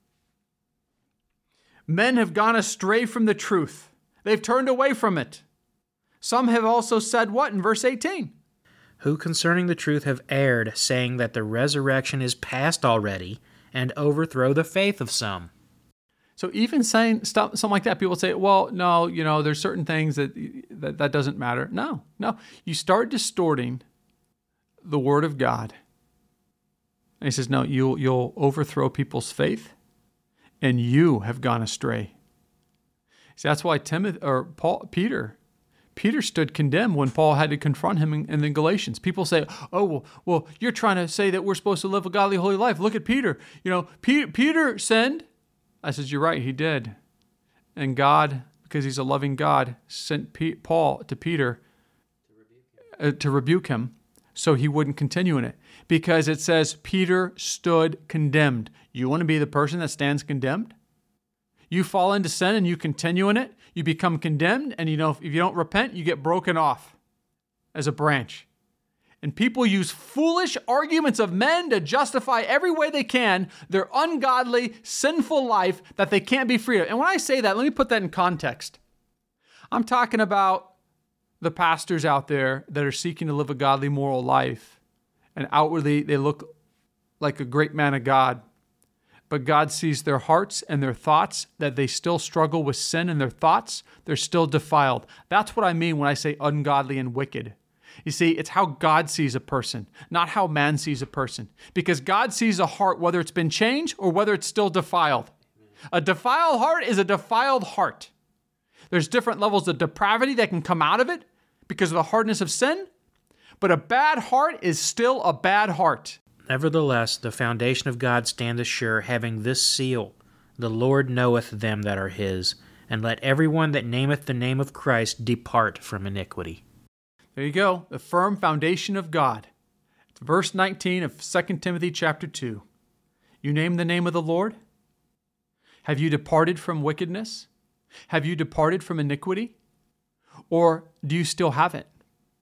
Men have gone astray from the truth. They've turned away from it. Some have also said what in verse 18? Who concerning the truth have erred, saying that the resurrection is past already, and overthrow the faith of some. So even saying something like that, people say, well, no, there's certain things that doesn't matter. No. You start distorting the word of God. And he says, no, you'll overthrow people's faith, and you have gone astray. See, that's why Peter stood condemned when Paul had to confront him in the Galatians. People say, oh, well, you're trying to say that we're supposed to live a godly, holy life. Look at Peter. Peter sinned. I said, you're right, he did. And God, because he's a loving God, sent Paul to Peter to rebuke him so he wouldn't continue in it. Because it says Peter stood condemned. You want to be the person that stands condemned? You fall into sin and you continue in it, you become condemned, and if you don't repent, you get broken off as a branch. And people use foolish arguments of men to justify every way they can their ungodly, sinful life that they can't be free of. And when I say that, let me put that in context. I'm talking about the pastors out there that are seeking to live a godly, moral life, and outwardly they look like a great man of God. But God sees their hearts and their thoughts, that they still struggle with sin in their thoughts. They're still defiled. That's what I mean when I say ungodly and wicked. You see, it's how God sees a person, not how man sees a person. Because God sees a heart, whether it's been changed or whether it's still defiled. A defiled heart is a defiled heart. There's different levels of depravity that can come out of it because of the hardness of sin. But a bad heart is still a bad heart. Nevertheless, the foundation of God standeth sure, having this seal, the Lord knoweth them that are his, and let everyone that nameth the name of Christ depart from iniquity. There you go, the firm foundation of God. It's verse 19 of 2 Timothy chapter 2. You name the name of the Lord? Have you departed from wickedness? Have you departed from iniquity? Or do you still have it?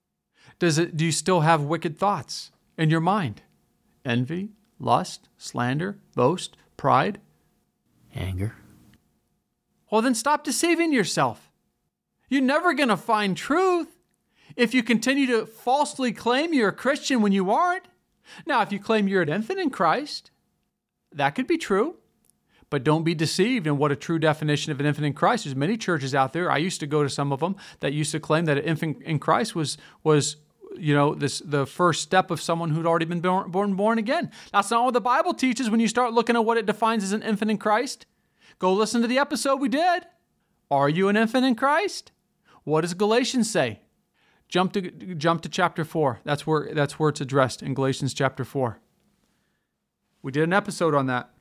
Do you still have wicked thoughts in your mind? Envy, lust, slander, boast, pride? Anger. Well, then stop deceiving yourself. You're never going to find truth if you continue to falsely claim you're a Christian when you aren't. Now, if you claim you're an infant in Christ, that could be true. But don't be deceived in what a true definition of an infant in Christ is. Many churches out there, I used to go to some of them, that used to claim that an infant in Christ was the first step of someone who'd already been born again. That's not what the Bible teaches when you start looking at what it defines as an infant in Christ. Go listen to the episode we did. Are you an infant in Christ? What does Galatians say? Jump to chapter 4. That's where it's addressed in Galatians chapter 4. We did an episode on that.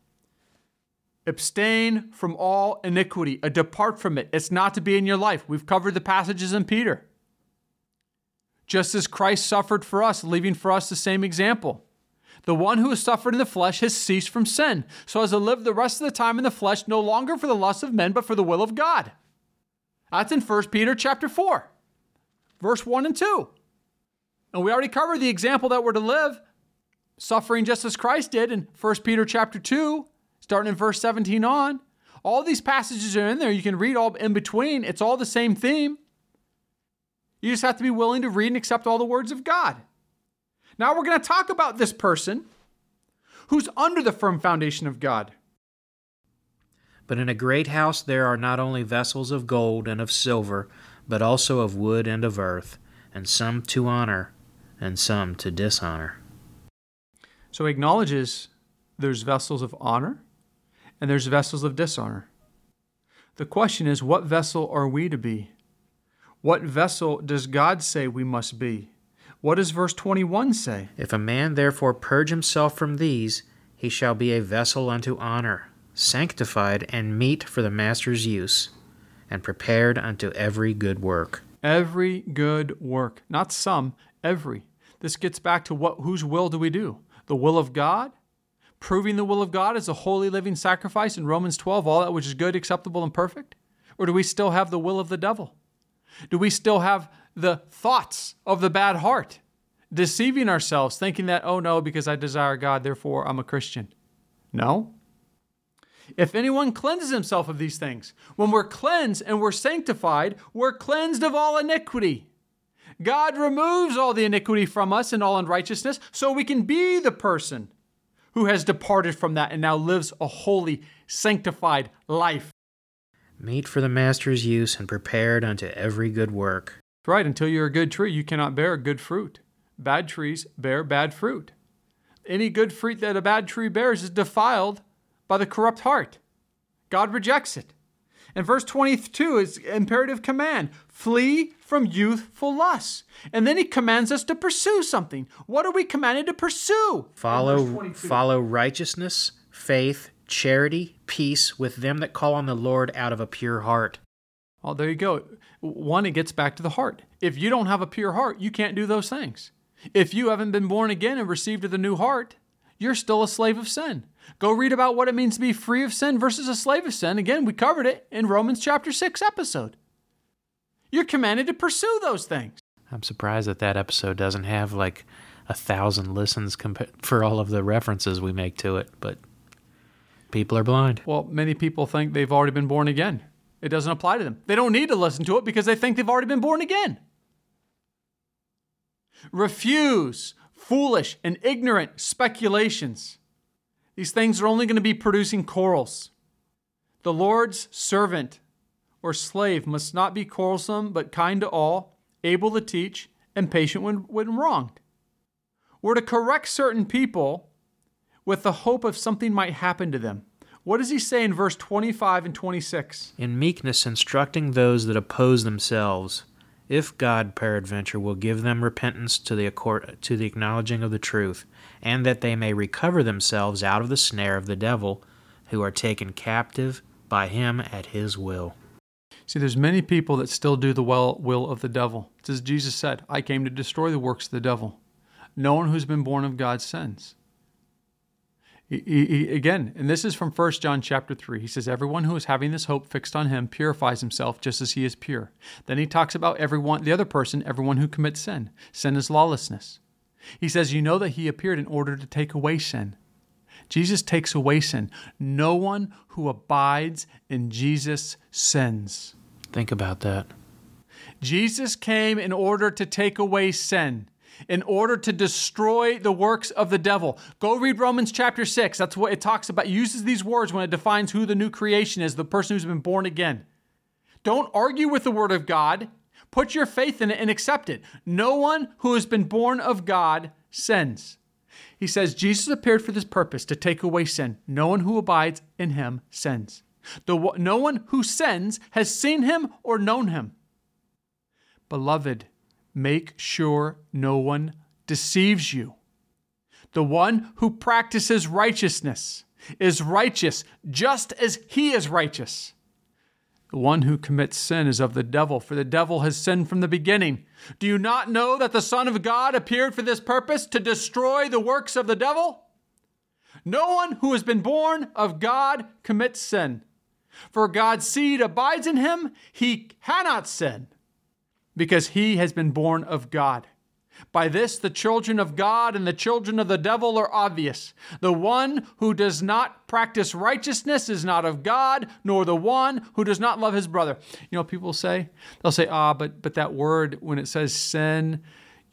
Abstain from all iniquity. Depart from it. It's not to be in your life. We've covered the passages in Peter. Just as Christ suffered for us, leaving for us the same example. The one who has suffered in the flesh has ceased from sin, so as to live the rest of the time in the flesh, no longer for the lust of men, but for the will of God. That's in 1 Peter chapter 4, verse 1 and 2. And we already covered the example that we're to live, suffering just as Christ did in 1 Peter chapter 2, starting in verse 17 on. All these passages are in there. You can read all in between. It's all the same theme. You just have to be willing to read and accept all the words of God. Now we're going to talk about this person who's under the firm foundation of God. But in a great house there are not only vessels of gold and of silver, but also of wood and of earth, and some to honor, and some to dishonor. So he acknowledges there's vessels of honor, and there's vessels of dishonor. The question is, what vessel are we to be? What vessel does God say we must be? What does verse 21 say? If a man therefore purge himself from these, he shall be a vessel unto honor, sanctified and meet for the master's use, and prepared unto every good work. Every good work. Not some, every. This gets back to whose will do we do? The will of God? Proving the will of God as a holy living sacrifice in Romans 12, all that which is good, acceptable, and perfect? Or do we still have the will of the devil? Do we still have the thoughts of the bad heart, deceiving ourselves, thinking that, oh no, because I desire God, therefore I'm a Christian? No. If anyone cleanses himself of these things, when we're cleansed and we're sanctified, we're cleansed of all iniquity. God removes all the iniquity from us and all unrighteousness so we can be the person who has departed from that and now lives a holy, sanctified life. Meet for the master's use and prepared unto every good work. Right, until you're a good tree, you cannot bear good fruit. Bad trees bear bad fruit. Any good fruit that a bad tree bears is defiled by the corrupt heart. God rejects it. And verse 22 is imperative command. Flee from youthful lusts. And then he commands us to pursue something. What are we commanded to pursue? Follow righteousness, faith, charity, peace with them that call on the Lord out of a pure heart. Oh, there you go. One, it gets back to the heart. If you don't have a pure heart, you can't do those things. If you haven't been born again and received the new heart, you're still a slave of sin. Go read about what it means to be free of sin versus a slave of sin. Again, we covered it in Romans chapter 6 episode. You're commanded to pursue those things. I'm surprised that episode doesn't have like 1,000 listens for all of the references we make to it, but people are blind. Well, many people think they've already been born again. It doesn't apply to them. They don't need to listen to it because they think they've already been born again. Refuse foolish and ignorant speculations. These things are only going to be producing quarrels. The Lord's servant or slave must not be quarrelsome, but kind to all, able to teach, and patient when wronged. We're to correct certain people with the hope of something might happen to them. What does he say in verse 25 and 26? In meekness instructing those that oppose themselves, if God peradventure will give them repentance to the acknowledging of the truth, and that they may recover themselves out of the snare of the devil, who are taken captive by him at his will. See, there's many people that still do the will of the devil. It's as Jesus said, I came to destroy the works of the devil. No one who's been born of God sins. Again, and this is from 1 John chapter 3. He says, everyone who is having this hope fixed on him purifies himself just as he is pure. Then he talks about everyone who commits sin. Sin is lawlessness. He says, you know that he appeared in order to take away sin. Jesus takes away sin. No one who abides in Jesus sins. Think about that. Jesus came in order to take away sin, in order to destroy the works of the devil. Go read Romans chapter 6. That's what it talks about. It uses these words when it defines who the new creation is, the person who's been born again. Don't argue with the word of God. Put your faith in it and accept it. No one who has been born of God sins. He says Jesus appeared for this purpose, to take away sin. No one who abides in him sins. No one who sins has seen him or known him. Beloved, make sure no one deceives you. The one who practices righteousness is righteous just as he is righteous. The one who commits sin is of the devil, for the devil has sinned from the beginning. Do you not know that the Son of God appeared for this purpose, to destroy the works of the devil? No one who has been born of God commits sin. For God's seed abides in him, he cannot sin, because he has been born of God. By this, the children of God and the children of the devil are obvious. The one who does not practice righteousness is not of God, nor the one who does not love his brother. You know, people say, they'll say, but that word, when it says sin,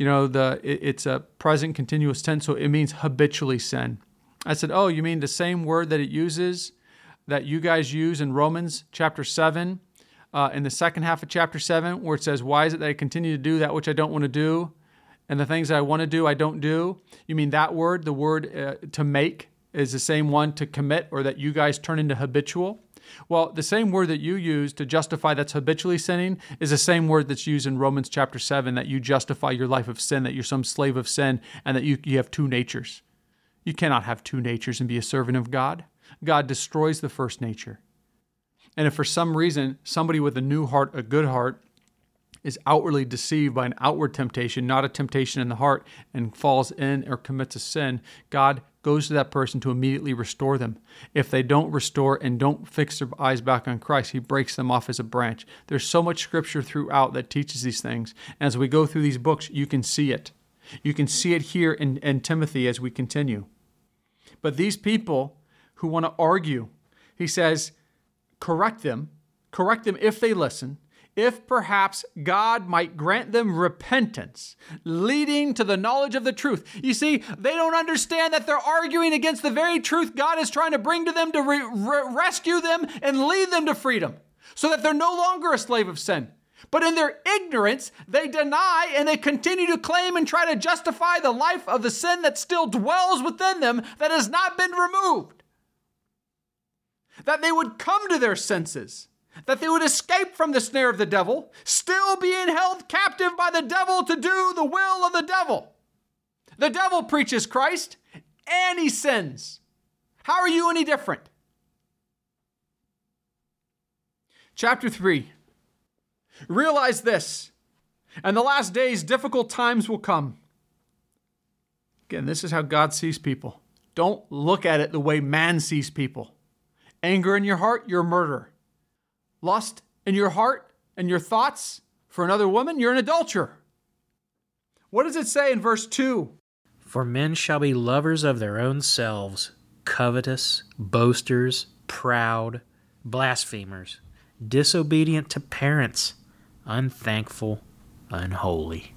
it's a present continuous tense, so it means habitually sin. I said, you mean the same word that it uses, that you guys use in Romans chapter 7, in the second half of chapter 7, where it says, why is it that I continue to do that which I don't want to do? And the things that I want to do, I don't do. You mean that word, the word to make, is the same one to commit, or that you guys turn into habitual? Well, the same word that you use to justify that's habitually sinning is the same word that's used in Romans chapter 7, that you justify your life of sin, that you're some slave of sin, and that you have two natures. You cannot have two natures and be a servant of God. God destroys the first nature. And if for some reason somebody with a new heart, a good heart, is outwardly deceived by an outward temptation, not a temptation in the heart, and falls in or commits a sin, God goes to that person to immediately restore them. If they don't restore and don't fix their eyes back on Christ, he breaks them off as a branch. There's so much scripture throughout that teaches these things. And as we go through these books, you can see it. You can see it here in Timothy as we continue. But these people who want to argue, he says, correct them if they listen, if perhaps God might grant them repentance, leading to the knowledge of the truth. You see, they don't understand that they're arguing against the very truth God is trying to bring to them to rescue them and lead them to freedom, so that they're no longer a slave of sin. But in their ignorance, they deny and they continue to claim and try to justify the life of the sin that still dwells within them, that has not been removed. That they would come to their senses, that they would escape from the snare of the devil, still being held captive by the devil to do the will of the devil. The devil preaches Christ and he sins. How are you any different? Chapter 3. Realize this, and the last days, difficult times will come. Again, this is how God sees people. Don't look at it the way man sees people. Anger in your heart, you're a murderer. Lust in your heart and your thoughts for another woman, you're an adulterer. What does it say in verse 2? For men shall be lovers of their own selves, covetous, boasters, proud, blasphemers, disobedient to parents, unthankful, unholy.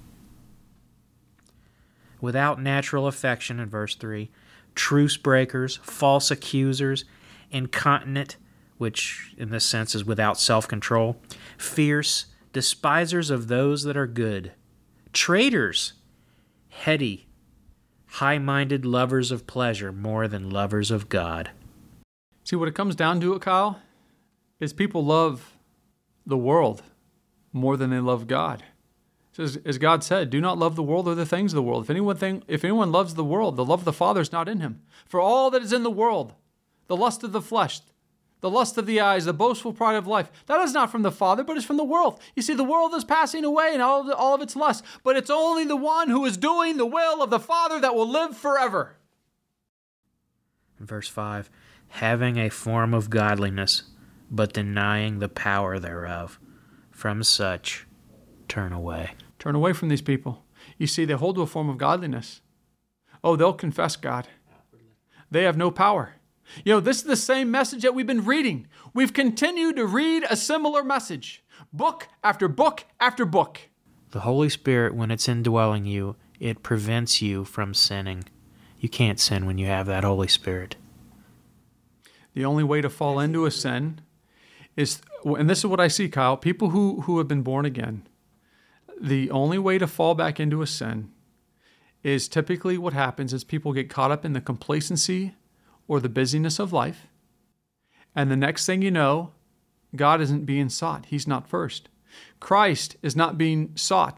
Without natural affection, in verse 3, truce breakers, false accusers, incontinent, which in this sense is without self-control, fierce, despisers of those that are good, traitors, heady, high-minded, lovers of pleasure more than lovers of God. See, what it comes down to, Kyle, is people love the world more than they love God. So as God said, do not love the world or the things of the world. If anyone loves the world, the love of the Father is not in him. For all that is in the world, the lust of the flesh, the lust of the eyes, the boastful pride of life, that is not from the Father, but is from the world. You see, the world is passing away and all of its lust, but it's only the one who is doing the will of the Father that will live forever. In verse 5, having a form of godliness, but denying the power thereof. From such, turn away. Turn away from these people. You see, they hold to a form of godliness. Oh, they'll confess God. They have no power. This is the same message that we've been reading. We've continued to read a similar message, book after book after book. The Holy Spirit, when it's indwelling you, it prevents you from sinning. You can't sin when you have that Holy Spirit. The only way to fall into a sin is, and this is what I see, Kyle, people who have been born again, the only way to fall back into a sin is typically what happens is people get caught up in the complacency or the busyness of life. And the next thing you know, God isn't being sought. He's not first. Christ is not being sought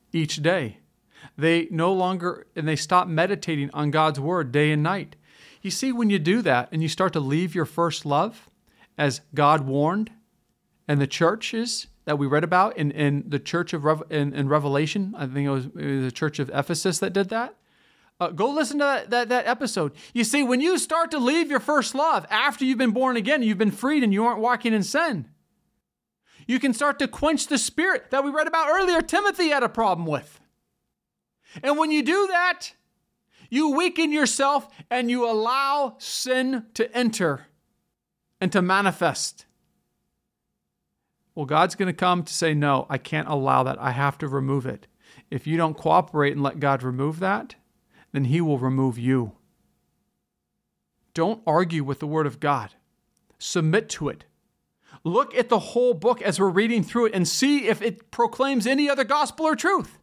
each day. They stop meditating on God's word day and night. You see, when you do that and you start to leave your first love, as God warned, and the churches that we read about in the church of in Revelation, I think it was the church of Ephesus that did that. Go listen to that episode. You see, when you start to leave your first love after you've been born again, you've been freed and you aren't walking in sin, you can start to quench the spirit that we read about earlier Timothy had a problem with. And when you do that, you weaken yourself and you allow sin to enter and to manifest. Well, God's going to come to say, no, I can't allow that. I have to remove it. If you don't cooperate and let God remove that, then he will remove you. Don't argue with the word of God. Submit to it. Look at the whole book as we're reading through it and see if it proclaims any other gospel or truth.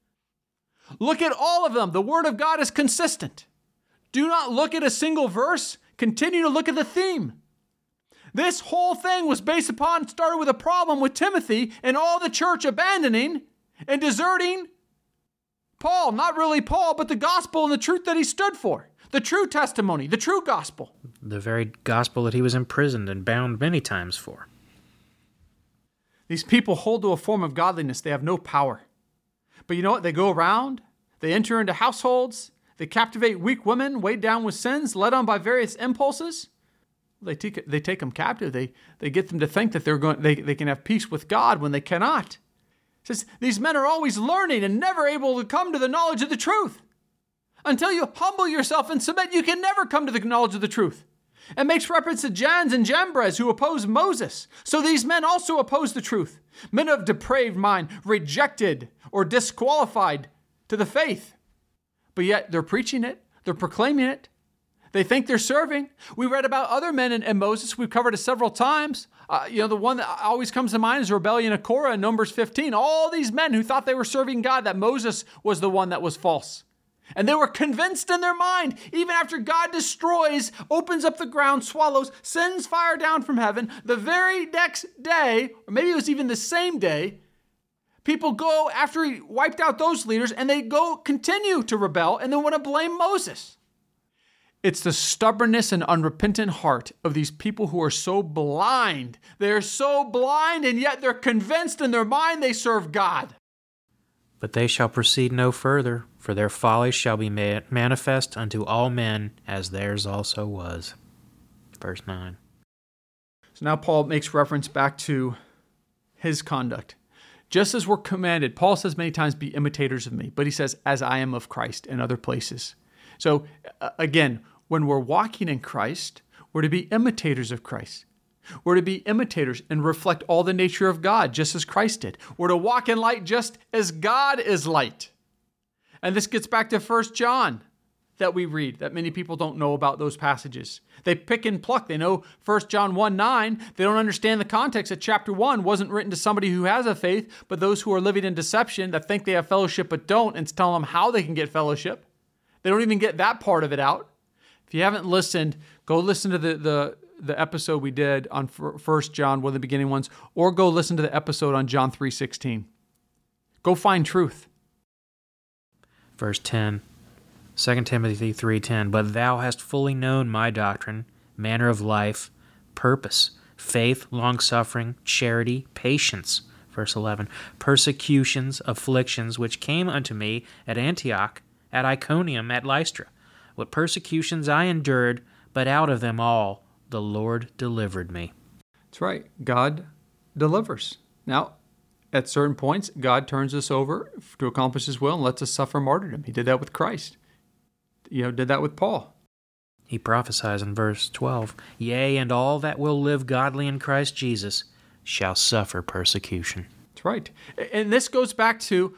Look at all of them. The word of God is consistent. Do not look at a single verse. Continue to look at the theme. This whole thing was started with a problem with Timothy and all the church abandoning and deserting Paul. Not really Paul, but the gospel and the truth that he stood for. The true testimony, the true gospel. The very gospel that he was imprisoned and bound many times for. These people hold to a form of godliness. They have no power. But you know what? They go around, they enter into households, they captivate weak women weighed down with sins, led on by various impulses. They take them captive. They get them to think that they can have peace with God when they cannot. It says these men are always learning and never able to come to the knowledge of the truth. Until you humble yourself and submit, you can never come to the knowledge of the truth. It makes reference to Jannes and Jambres who opposed Moses. So these men also oppose the truth. Men of depraved mind, rejected or disqualified to the faith. But yet they're preaching it. They're proclaiming it. They think they're serving. We read about other men in Moses. We've covered it several times. The one that always comes to mind is the rebellion of Korah in Numbers 15. All these men who thought they were serving God, that Moses was the one that was false. And they were convinced in their mind, even after God destroys, opens up the ground, swallows, sends fire down from heaven, the very next day, or maybe it was even the same day, people go after he wiped out those leaders and they continue to rebel and they want to blame Moses. It's the stubbornness and unrepentant heart of these people who are so blind. They're so blind and yet they're convinced in their mind they serve God. But they shall proceed no further, for their folly shall be manifest unto all men, as theirs also was. Verse 9. So now Paul makes reference back to his conduct. Just as we're commanded, Paul says many times, be imitators of me, but he says, as I am of Christ in other places. So again, when we're walking in Christ, we're to be imitators of Christ. We're to be imitators and reflect all the nature of God, just as Christ did. We're to walk in light just as God is light. And this gets back to 1 John that we read, that many people don't know about those passages. They pick and pluck. They know 1 John 1:9. They don't understand the context that chapter 1 wasn't written to somebody who has a faith, but those who are living in deception that think they have fellowship but don't, and it's telling them how they can get fellowship. They don't even get that part of it out. If you haven't listened, go listen to the episode we did on 1 John, one of the beginning ones, or go listen to the episode on John 3:16. Go find truth. Verse 10, 2 Timothy 3:10, but thou hast fully known my doctrine, manner of life, purpose, faith, long-suffering, charity, patience. Verse 11, persecutions, afflictions, which came unto me at Antioch, at Iconium, at Lystra. What persecutions I endured, but out of them all the Lord delivered me. That's right. God delivers. Now, at certain points, God turns us over to accomplish his will and lets us suffer martyrdom. He did that with Christ. Did that with Paul. He prophesies in verse 12, yea, and all that will live godly in Christ Jesus shall suffer persecution. That's right. And this goes back to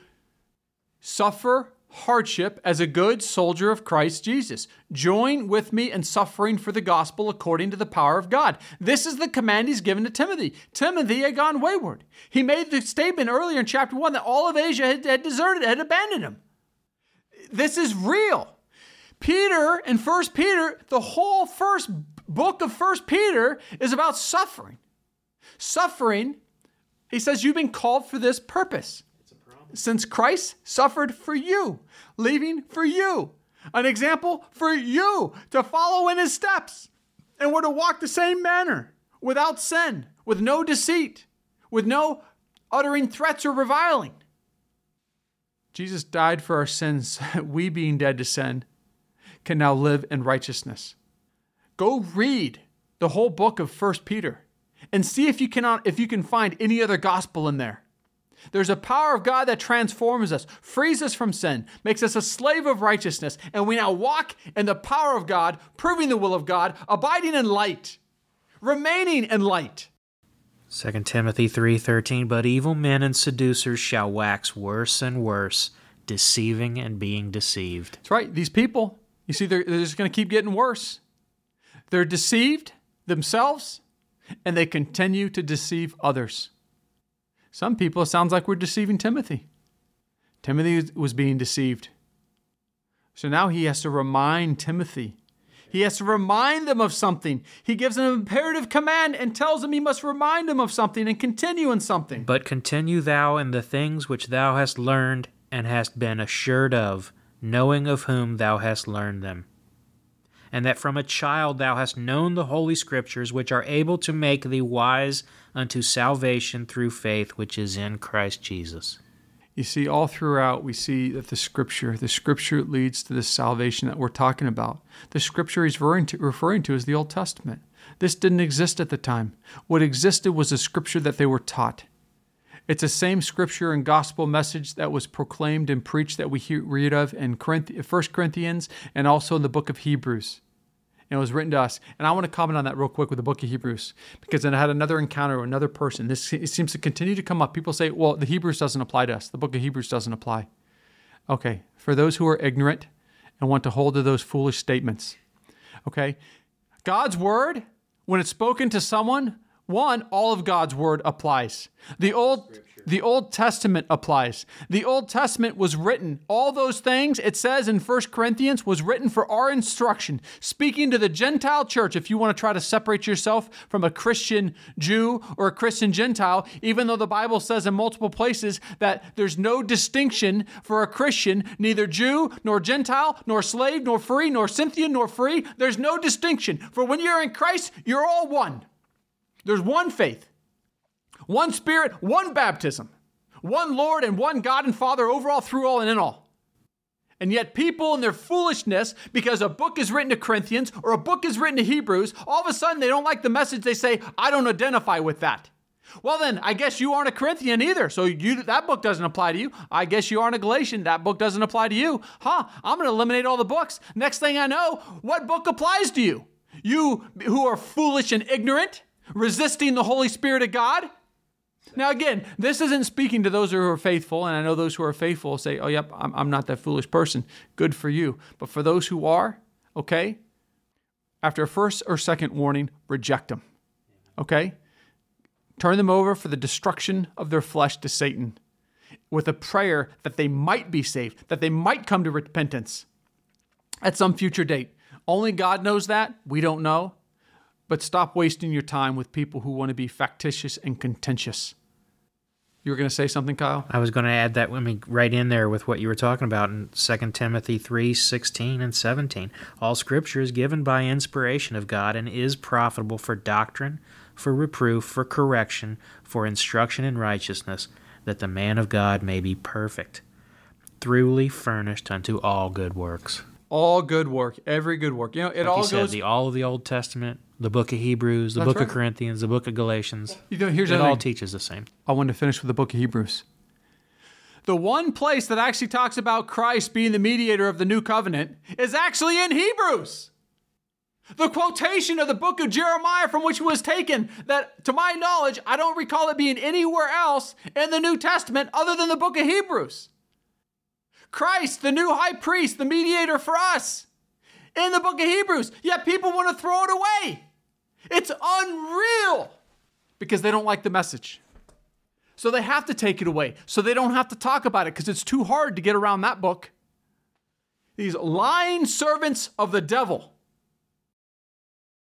suffer hardship as a good soldier of Christ Jesus. Join with me in suffering for the gospel according to the power of God. This is the command he's given to Timothy. Timothy had gone wayward. He made the statement earlier in chapter 1 that all of Asia had deserted, had abandoned him. This is real. Peter in 1 Peter, the whole first book of 1 Peter is about suffering. Suffering, he says, you've been called for this purpose. It's a promise. since Christ suffered for you, leaving for you, an example for you to follow in his steps. And we're to walk the same manner, without sin, with no deceit, with no uttering threats or reviling. Jesus died for our sins. We, being dead to sin, can now live in righteousness. Go read the whole book of 1 Peter and see if you can find any other gospel in there. There's a power of God that transforms us, frees us from sin, makes us a slave of righteousness, and we now walk in the power of God, proving the will of God, abiding in light, remaining in light. 2 Timothy 3:13, but evil men and seducers shall wax worse and worse, deceiving and being deceived. That's right. These people, you see, they're just going to keep getting worse. They're deceived themselves, and they continue to deceive others. Some people, it sounds like we're deceiving Timothy. Timothy was being deceived. So now he has to remind Timothy. He has to remind them of something. He gives an imperative command and tells them he must remind them of something and continue in something. But continue thou in the things which thou hast learned and hast been assured of, knowing of whom thou hast learned them. And that from a child thou hast known the holy Scriptures, which are able to make thee wise unto salvation through faith which is in Christ Jesus. You see, all throughout we see that the Scripture leads to the salvation that we're talking about. The Scripture he's referring to is the Old Testament. This didn't exist at the time. What existed was a Scripture that they were taught. It's the same Scripture and gospel message that was proclaimed and preached that we read of in 1 Corinthians and also in the book of Hebrews. And it was written to us. And I want to comment on that real quick with the book of Hebrews, because then I had another encounter with another person. It seems to continue to come up. People say, well, the Hebrews doesn't apply to us. The book of Hebrews doesn't apply. Okay, for those who are ignorant and want to hold to those foolish statements. Okay, God's word, when it's spoken to someone, all of God's word applies. The Old Testament applies. The Old Testament was written. All those things, it says in 1 Corinthians, was written for our instruction, speaking to the Gentile church. If you want to try to separate yourself from a Christian Jew or a Christian Gentile, even though the Bible says in multiple places that there's no distinction for a Christian, neither Jew nor Gentile, nor slave, nor free, nor Scythian, nor free. There's no distinction. For when you're in Christ, you're all one. There's one faith, one Spirit, one baptism, one Lord and one God and Father over all, through all, and in all. And yet people in their foolishness, because a book is written to Corinthians or a book is written to Hebrews, all of a sudden they don't like the message. They say, I don't identify with that. Well then, I guess you aren't a Corinthian either, so that book doesn't apply to you. I guess you aren't a Galatian, that book doesn't apply to you. I'm going to eliminate all the books. Next thing I know, what book applies to you? You who are foolish and ignorant, resisting the Holy Spirit of God. Now again, this isn't speaking to those who are faithful, and I know those who are faithful say, oh, yep, I'm not that foolish person. Good for you. But for those who are, okay, after a first or second warning, reject them, okay? Turn them over for the destruction of their flesh to Satan with a prayer that they might be saved, that they might come to repentance at some future date. Only God knows that. We don't know. But stop wasting your time with people who want to be factitious and contentious. You were going to say something, Kyle? I was going to add that right in there with what you were talking about in 2 Timothy 3:16 and 17. All Scripture is given by inspiration of God and is profitable for doctrine, for reproof, for correction, for instruction in righteousness, that the man of God may be perfect, truly furnished unto all good works. All good work, every good work. You know, it all goes. All of the Old Testament, the book of Hebrews, the book of Corinthians, the book of Galatians. Here's it all teaches the same. I want to finish with the book of Hebrews. The one place that actually talks about Christ being the mediator of the new covenant is actually in Hebrews. The quotation of the book of Jeremiah from which it was taken, that to my knowledge, I don't recall it being anywhere else in the New Testament other than the book of Hebrews. Christ, the new high priest, the mediator for us, in the book of Hebrews, yet people want to throw it away. It's unreal because they don't like the message. So they have to take it away so they don't have to talk about it because it's too hard to get around that book. These lying servants of the devil.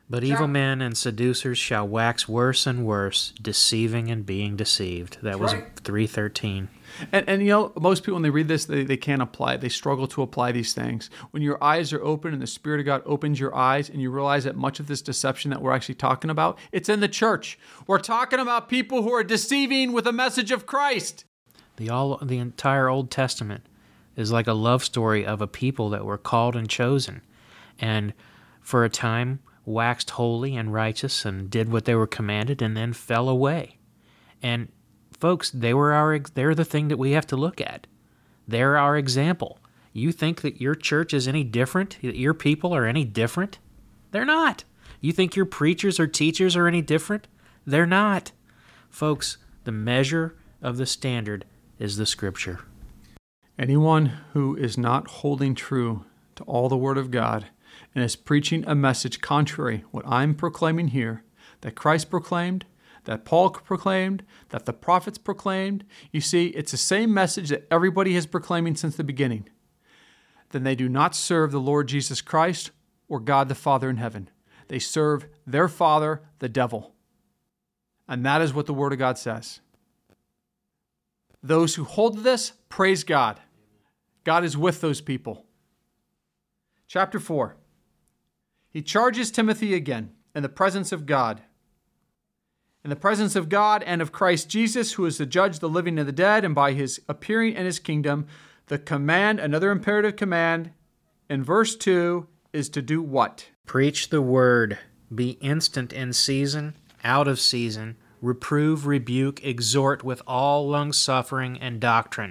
But evil men and seducers shall wax worse and worse, deceiving and being deceived. That was 3:13. And you know, most people, when they read this, they can't apply it. They struggle to apply these things. When your eyes are open and the Spirit of God opens your eyes and you realize that much of this deception that we're actually talking about, it's in the church. We're talking about people who are deceiving with a message of Christ. The entire Old Testament is like a love story of a people that were called and chosen, and for a time waxed holy and righteous and did what they were commanded and then fell away. And folks, they're the thing that we have to look at. They're our example. You think that your church is any different? That your people are any different? They're not. You think your preachers or teachers are any different? They're not. Folks, the measure of the standard is the Scripture. Anyone who is not holding true to all the Word of God and is preaching a message contrary what I'm proclaiming here, that Christ proclaimed, that Paul proclaimed, that the prophets proclaimed, you see, it's the same message that everybody has proclaiming since the beginning, then they do not serve the Lord Jesus Christ or God the Father in heaven. They serve their father, the devil. And that is what the Word of God says. Those who hold to this, praise God. God is with those people. Chapter 4. He charges Timothy again in the presence of God. In the presence of God and of Christ Jesus, who is to judge the living and the dead, and by his appearing in his kingdom, the command, another imperative command, in verse 2, is to do what? Preach the word. Be instant in season, out of season. Reprove, rebuke, exhort with all long-suffering and doctrine.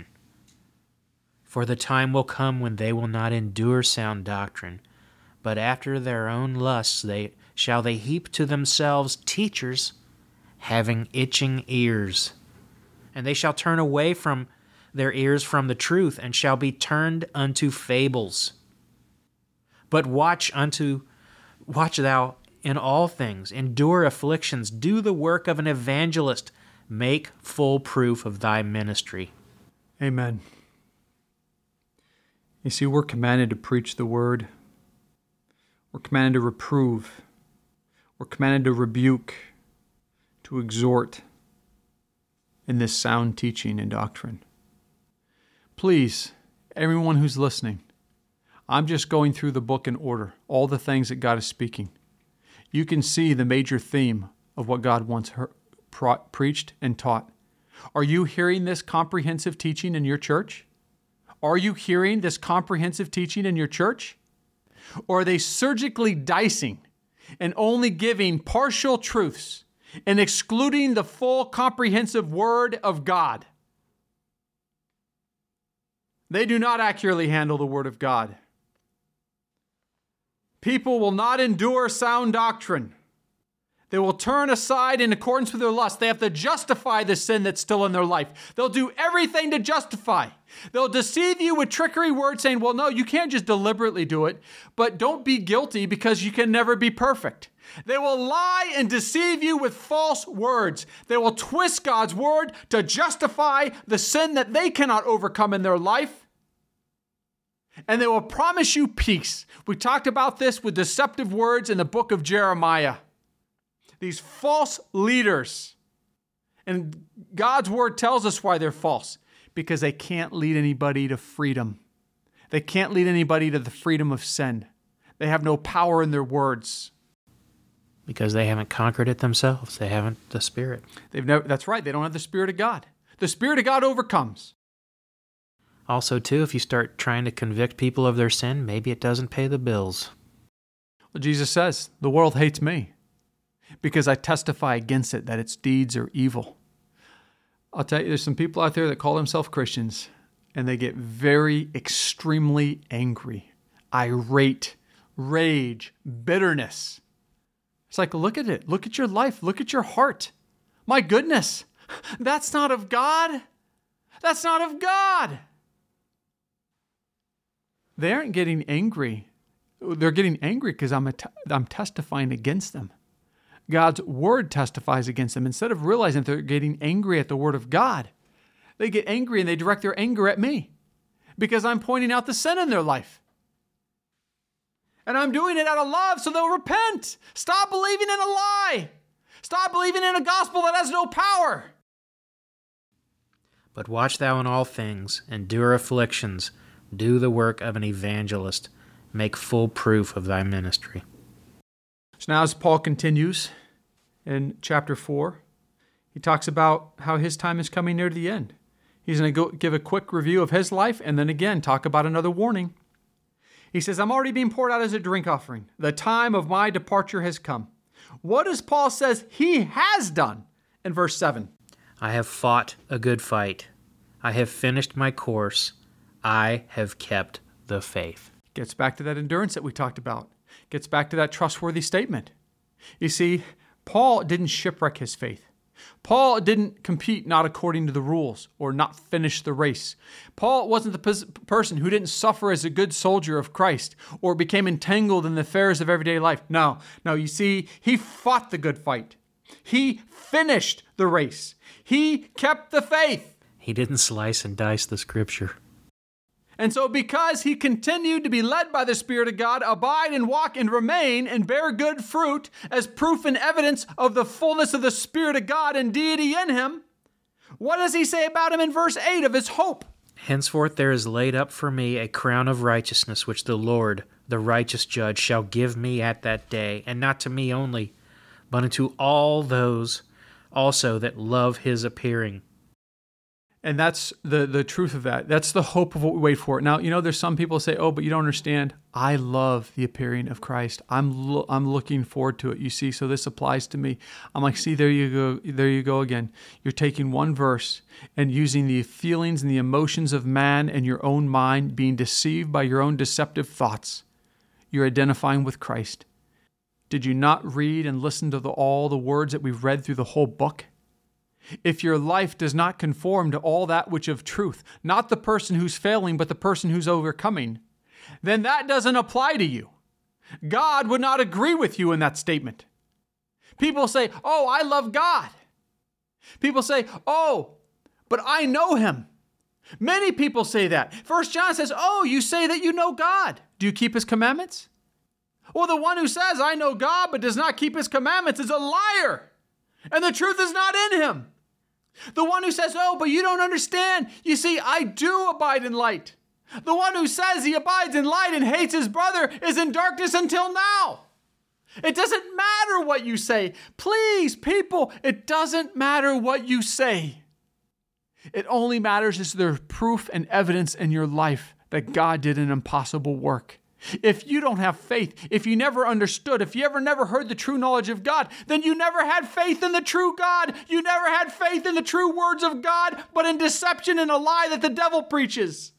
For the time will come when they will not endure sound doctrine, but after their own lusts they heap to themselves teachers having itching ears. And they shall turn away from their ears from the truth, and shall be turned unto fables. But watch thou in all things, endure afflictions, do the work of an evangelist, make full proof of thy ministry. Amen. You see, we're commanded to preach the word. We're commanded to reprove. We're commanded to rebuke, to exhort in this sound teaching and doctrine. Please, everyone who's listening, I'm just going through the book in order, all the things that God is speaking. You can see the major theme of what God wants preached and taught. Are you hearing this comprehensive teaching in your church? Are you hearing this comprehensive teaching in your church? Or are they surgically dicing and only giving partial truths and excluding the full comprehensive Word of God? They do not accurately handle the Word of God. People will not endure sound doctrine. They will turn aside in accordance with their lust. They have to justify the sin that's still in their life. They'll do everything to justify. They'll deceive you with trickery words saying, well, no, you can't just deliberately do it, but don't be guilty because you can never be perfect. They will lie and deceive you with false words. They will twist God's word to justify the sin that they cannot overcome in their life. And they will promise you peace. We talked about this with deceptive words in the book of Jeremiah. These false leaders. And God's word tells us why they're false. Because they can't lead anybody to freedom. They can't lead anybody to the freedom of sin. They have no power in their words. Because they haven't conquered it themselves. They haven't the Spirit. That's right. They don't have the Spirit of God. The Spirit of God overcomes. Also, too, if you start trying to convict people of their sin, maybe it doesn't pay the bills. Well, Jesus says, the world hates me because I testify against it, that its deeds are evil. I'll tell you, there's some people out there that call themselves Christians, and they get very extremely angry, irate, rage, bitterness. It's like, look at it. Look at your life. Look at your heart. My goodness, that's not of God. That's not of God. They aren't getting angry. They're getting angry because I'm testifying against them. God's word testifies against them. Instead of realizing that they're getting angry at the word of God, they get angry and they direct their anger at me because I'm pointing out the sin in their life. And I'm doing it out of love so they'll repent. Stop believing in a lie. Stop believing in a gospel that has no power. But watch thou in all things, endure afflictions, do the work of an evangelist, make full proof of thy ministry. So now as Paul continues in chapter 4, he talks about how his time is coming near to the end. He's going to give a quick review of his life and then again talk about another warning. He says, I'm already being poured out as a drink offering. The time of my departure has come. What does Paul says he has done in verse 7? I have fought a good fight. I have finished my course. I have kept the faith. Gets back to that endurance that we talked about. Gets back to that trustworthy statement. You see, Paul didn't shipwreck his faith. Paul didn't compete not according to the rules or not finish the race. Paul wasn't the person who didn't suffer as a good soldier of Christ or became entangled in the affairs of everyday life. No, you see, he fought the good fight. He finished the race. He kept the faith. He didn't slice and dice the scripture. And so because he continued to be led by the Spirit of God, abide and walk and remain and bear good fruit as proof and evidence of the fullness of the Spirit of God and deity in him, what does he say about him in verse 8 of his hope? Henceforth there is laid up for me a crown of righteousness, which the Lord, the righteous judge, shall give me at that day, and not to me only, but unto all those also that love his appearing. And that's the truth of that. That's the hope of what we wait for. Now, there's some people say, oh, but you don't understand. I love the appearing of Christ. I'm looking forward to it. You see, so this applies to me. I'm like, see, there you go again. You're taking one verse and using the feelings and the emotions of man and your own mind, being deceived by your own deceptive thoughts. You're identifying with Christ. Did you not read and listen to all the words that we've read through the whole book? If your life does not conform to all that which of truth, not the person who's failing, but the person who's overcoming, then that doesn't apply to you. God would not agree with you in that statement. People say, oh, I love God. People say, oh, but I know him. Many people say that. 1 John says, oh, you say that you know God. Do you keep his commandments? Well, the one who says, I know God, but does not keep his commandments is a liar. And the truth is not in him. The one who says, oh, but you don't understand. You see, I do abide in light. The one who says he abides in light and hates his brother is in darkness until now. It doesn't matter what you say. Please, people, it doesn't matter what you say. It only matters is there proof and evidence in your life that God did an impossible work. If you don't have faith, if you never understood, if you never heard the true knowledge of God, then you never had faith in the true God. You never had faith in the true words of God, but in deception and a lie that the devil preaches.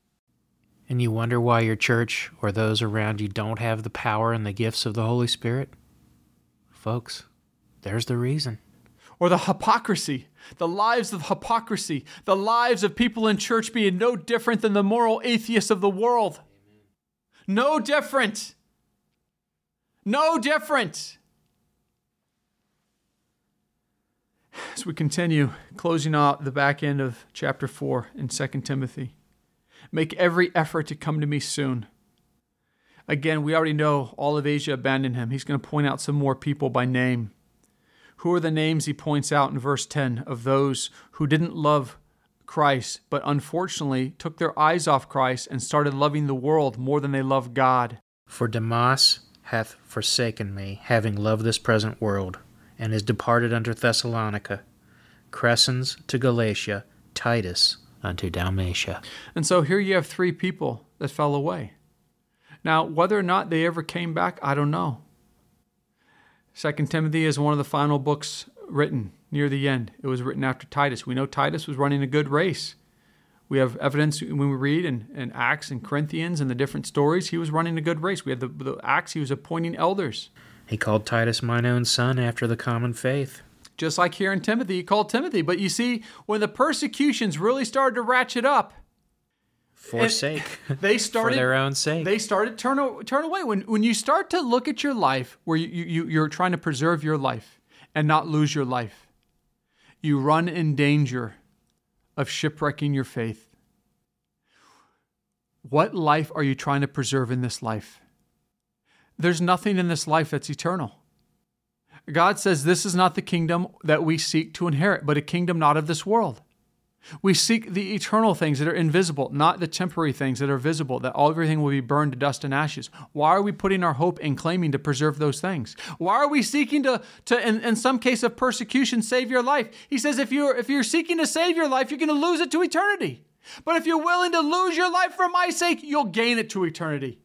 And you wonder why your church or those around you don't have the power and the gifts of the Holy Spirit? Folks, there's the reason. Or the hypocrisy, the lives of hypocrisy, the lives of people in church being no different than the moral atheists of the world. No different. No different. As we continue, closing out the back end of chapter 4 in 2 Timothy, make every effort to come to me soon. Again, we already know all of Asia abandoned him. He's going to point out some more people by name. Who are the names he points out in verse 10 of those who didn't love Christ, but unfortunately took their eyes off Christ and started loving the world more than they loved God? For Demas hath forsaken me, having loved this present world, and is departed unto Thessalonica, Crescens to Galatia, Titus unto Dalmatia. And so here you have 3 people that fell away. Now, whether or not they ever came back, I don't know. 2 Timothy is one of the final books written near the end. It was written after Titus. We know Titus was running a good race. We have evidence when we read in Acts and Corinthians and the different stories, he was running a good race. We had the Acts, he was appointing elders. He called Titus mine own son after the common faith. Just like here in Timothy, he called Timothy. But you see, when the persecutions really started to ratchet up, forsake. They started for their own sake. They started turn away. When you start to look at your life, where you're trying to preserve your life and not lose your life, you run in danger of shipwrecking your faith. What life are you trying to preserve in this life? there's nothing in this life that's eternal. God says this is not the kingdom that we seek to inherit, but a kingdom not of this world. We seek the eternal things that are invisible, not the temporary things that are visible, that everything will be burned to dust and ashes. Why are we putting our hope in claiming to preserve those things? Why are we seeking to in some case of persecution, save your life? He says if you're seeking to save your life, you're going to lose it to eternity. But if you're willing to lose your life for my sake, you'll gain it to eternity.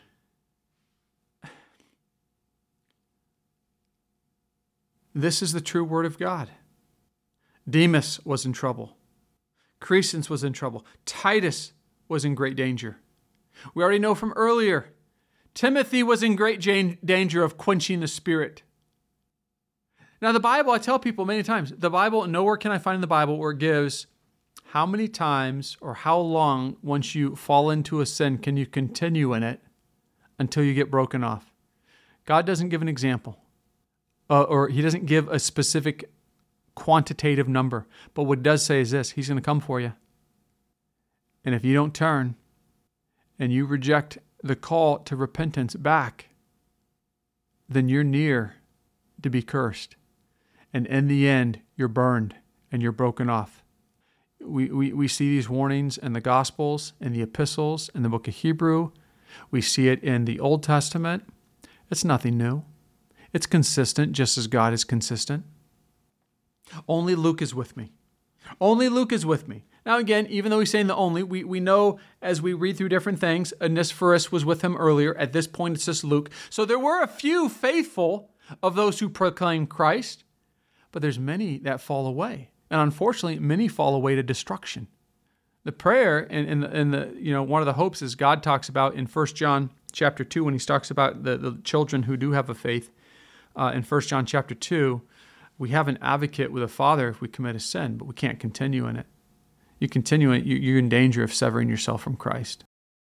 This is the true word of God. Demas was in trouble. Crescens was in trouble. Titus was in great danger. We already know from earlier, Timothy was in great danger of quenching the Spirit. Now the Bible, I tell people many times, the Bible, nowhere can I find in the Bible where it gives how many times or how long once you fall into a sin can you continue in it until you get broken off. God doesn't give an example. Or he doesn't give a specific quantitative number. But what it does say is this: he's going to come for you. And if you don't turn and you reject the call to repentance back, then you're near to be cursed. And in the end, you're burned and you're broken off. We see these warnings in the Gospels, in the epistles, in the book of Hebrew. We see it in the Old Testament. It's nothing new. It's consistent, just as God is consistent. Only Luke is with me. Only Luke is with me. Now again, even though he's saying the only, we know as we read through different things, Onesiphorus was with him earlier. At this point, it's just Luke. So there were a few faithful of those who proclaim Christ, but there's many that fall away. And unfortunately, many fall away to destruction. The prayer in the one of the hopes is God talks about in 1 John chapter 2 when he talks about the children who do have a faith. In 1 John chapter 2, we have an advocate with a Father if we commit a sin, but we can't continue in it. You continue in it, you're in danger of severing yourself from Christ.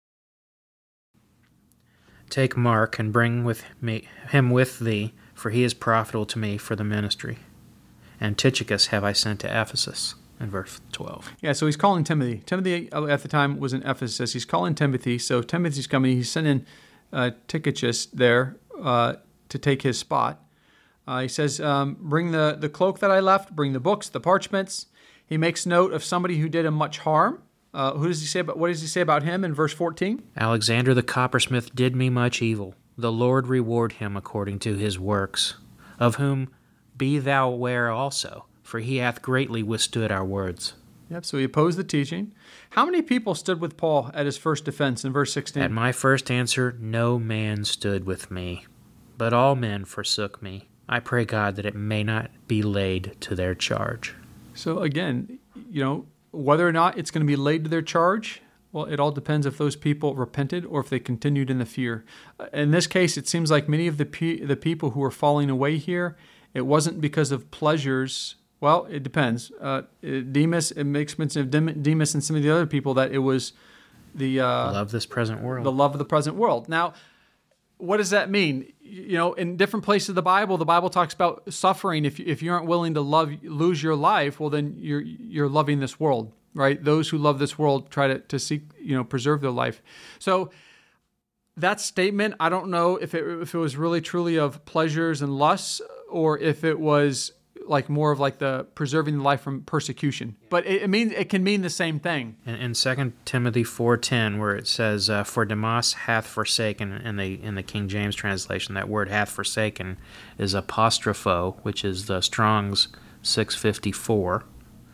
Take Mark and bring him with thee, for he is profitable to me for the ministry. And Tychicus have I sent to Ephesus, in verse 12. Yeah, so he's calling Timothy. Timothy at the time was in Ephesus. He's calling Timothy, so Timothy's coming. He's sending Tychicus there to take his spot. He says, bring the cloak that I left, bring the books, the parchments. He makes note of somebody who did him much harm. What does he say about him in verse 14? Alexander the coppersmith did me much evil. The Lord reward him according to his works, of whom be thou aware also, for he hath greatly withstood our words. Yep, so he opposed the teaching. How many people stood with Paul at his first defense in verse 16? At my first answer, no man stood with me, but all men forsook me. I pray God that it may not be laid to their charge. So again, whether or not it's going to be laid to their charge, well, it all depends if those people repented or if they continued in the fear. In this case, it seems like many of the people who are falling away here, it wasn't because of pleasures. Well, it depends. Demas, it makes mention of Demas and some of the other people that it was the love of this present world. The love of the present world. Now, what does that mean? In different places of the Bible talks about suffering. If you aren't willing to lose your life, well, then you're loving this world, right? Those who love this world try to seek, preserve their life. So that statement, I don't know if it was really truly of pleasures and lusts, or if it was like more of like the preserving the life from persecution. But it can mean the same thing. In 2 Timothy 4:10, where it says, "For Demas hath forsaken," in the King James translation, that word "hath forsaken" is apostropho, which is the Strong's 654.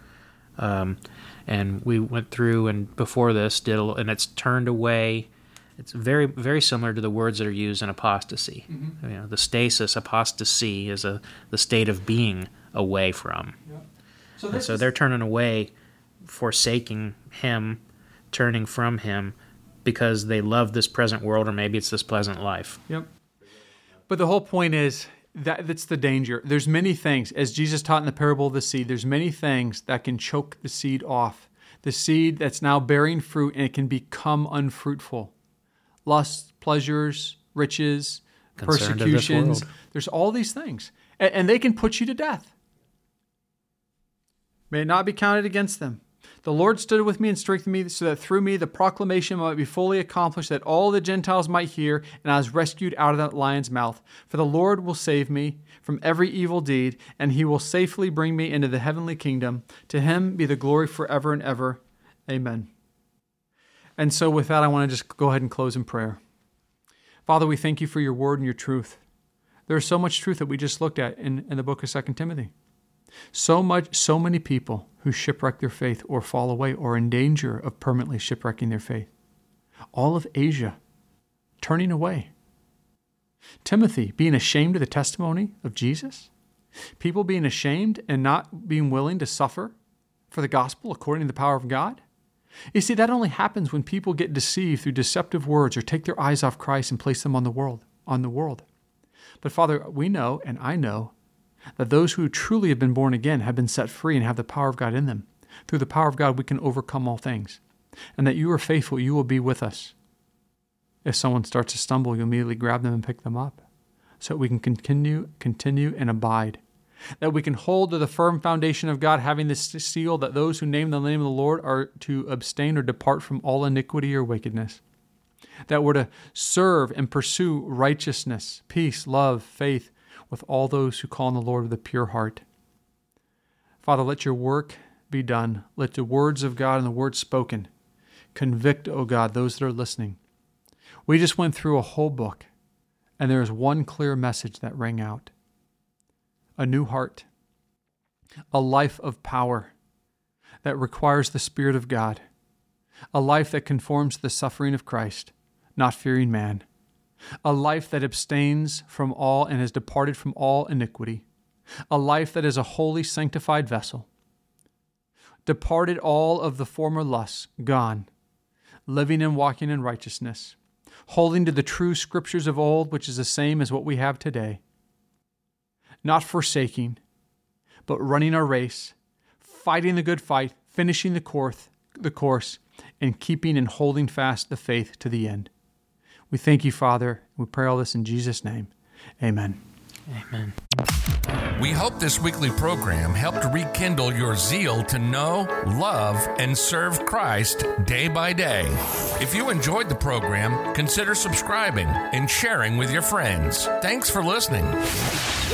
And we went through and before this and it's turned away. It's very, very similar to the words that are used in apostasy. Mm-hmm. The stasis, apostasy, is the state of being away from. Yep. So they're turning away, forsaking him, turning from him, because they love this present world, or maybe it's this pleasant life. Yep. But the whole point is that's the danger. There's many things, as Jesus taught in the parable of the seed, there's many things that can choke the seed off. The seed that's now bearing fruit, and it can become unfruitful. Lust, pleasures, riches, persecutions. There's all these things. And they can put you to death. May it not be counted against them. The Lord stood with me and strengthened me, so that through me the proclamation might be fully accomplished, that all the Gentiles might hear, and I was rescued out of that lion's mouth. For the Lord will save me from every evil deed, and he will safely bring me into the heavenly kingdom. To him be the glory forever and ever. Amen. And so with that, I want to just go ahead and close in prayer. Father, we thank you for your word and your truth. There is so much truth that we just looked at in the book of 2 Timothy. So many people who shipwreck their faith or fall away or in danger of permanently shipwrecking their faith. All of Asia turning away. Timothy being ashamed of the testimony of Jesus. People being ashamed and not being willing to suffer for the gospel according to the power of God. You see, that only happens when people get deceived through deceptive words or take their eyes off Christ and place them on the world. But Father, we know, and I know, that those who truly have been born again have been set free and have the power of God in them. Through the power of God, we can overcome all things. And that you are faithful, you will be with us. If someone starts to stumble, you immediately grab them and pick them up. So that we can continue and abide. That we can hold to the firm foundation of God, having this seal that those who name the name of the Lord are to abstain or depart from all iniquity or wickedness. That we're to serve and pursue righteousness, peace, love, faith, with all those who call on the Lord with a pure heart. Father, let your work be done. Let the words of God and the words spoken convict, O God, those that are listening. We just went through a whole book, and there is one clear message that rang out. A new heart, a life of power that requires the Spirit of God, a life that conforms to the suffering of Christ, not fearing man. A life that abstains from all and has departed from all iniquity. A life that is a holy, sanctified vessel. Departed all of the former lusts, gone. Living and walking in righteousness. Holding to the true scriptures of old, which is the same as what we have today. Not forsaking, but running our race, fighting the good fight, finishing the course, and keeping and holding fast the faith to the end. We thank you, Father. We pray all this in Jesus' name. Amen. Amen. We hope this weekly program helped rekindle your zeal to know, love, and serve Christ day by day. If you enjoyed the program, consider subscribing and sharing with your friends. Thanks for listening.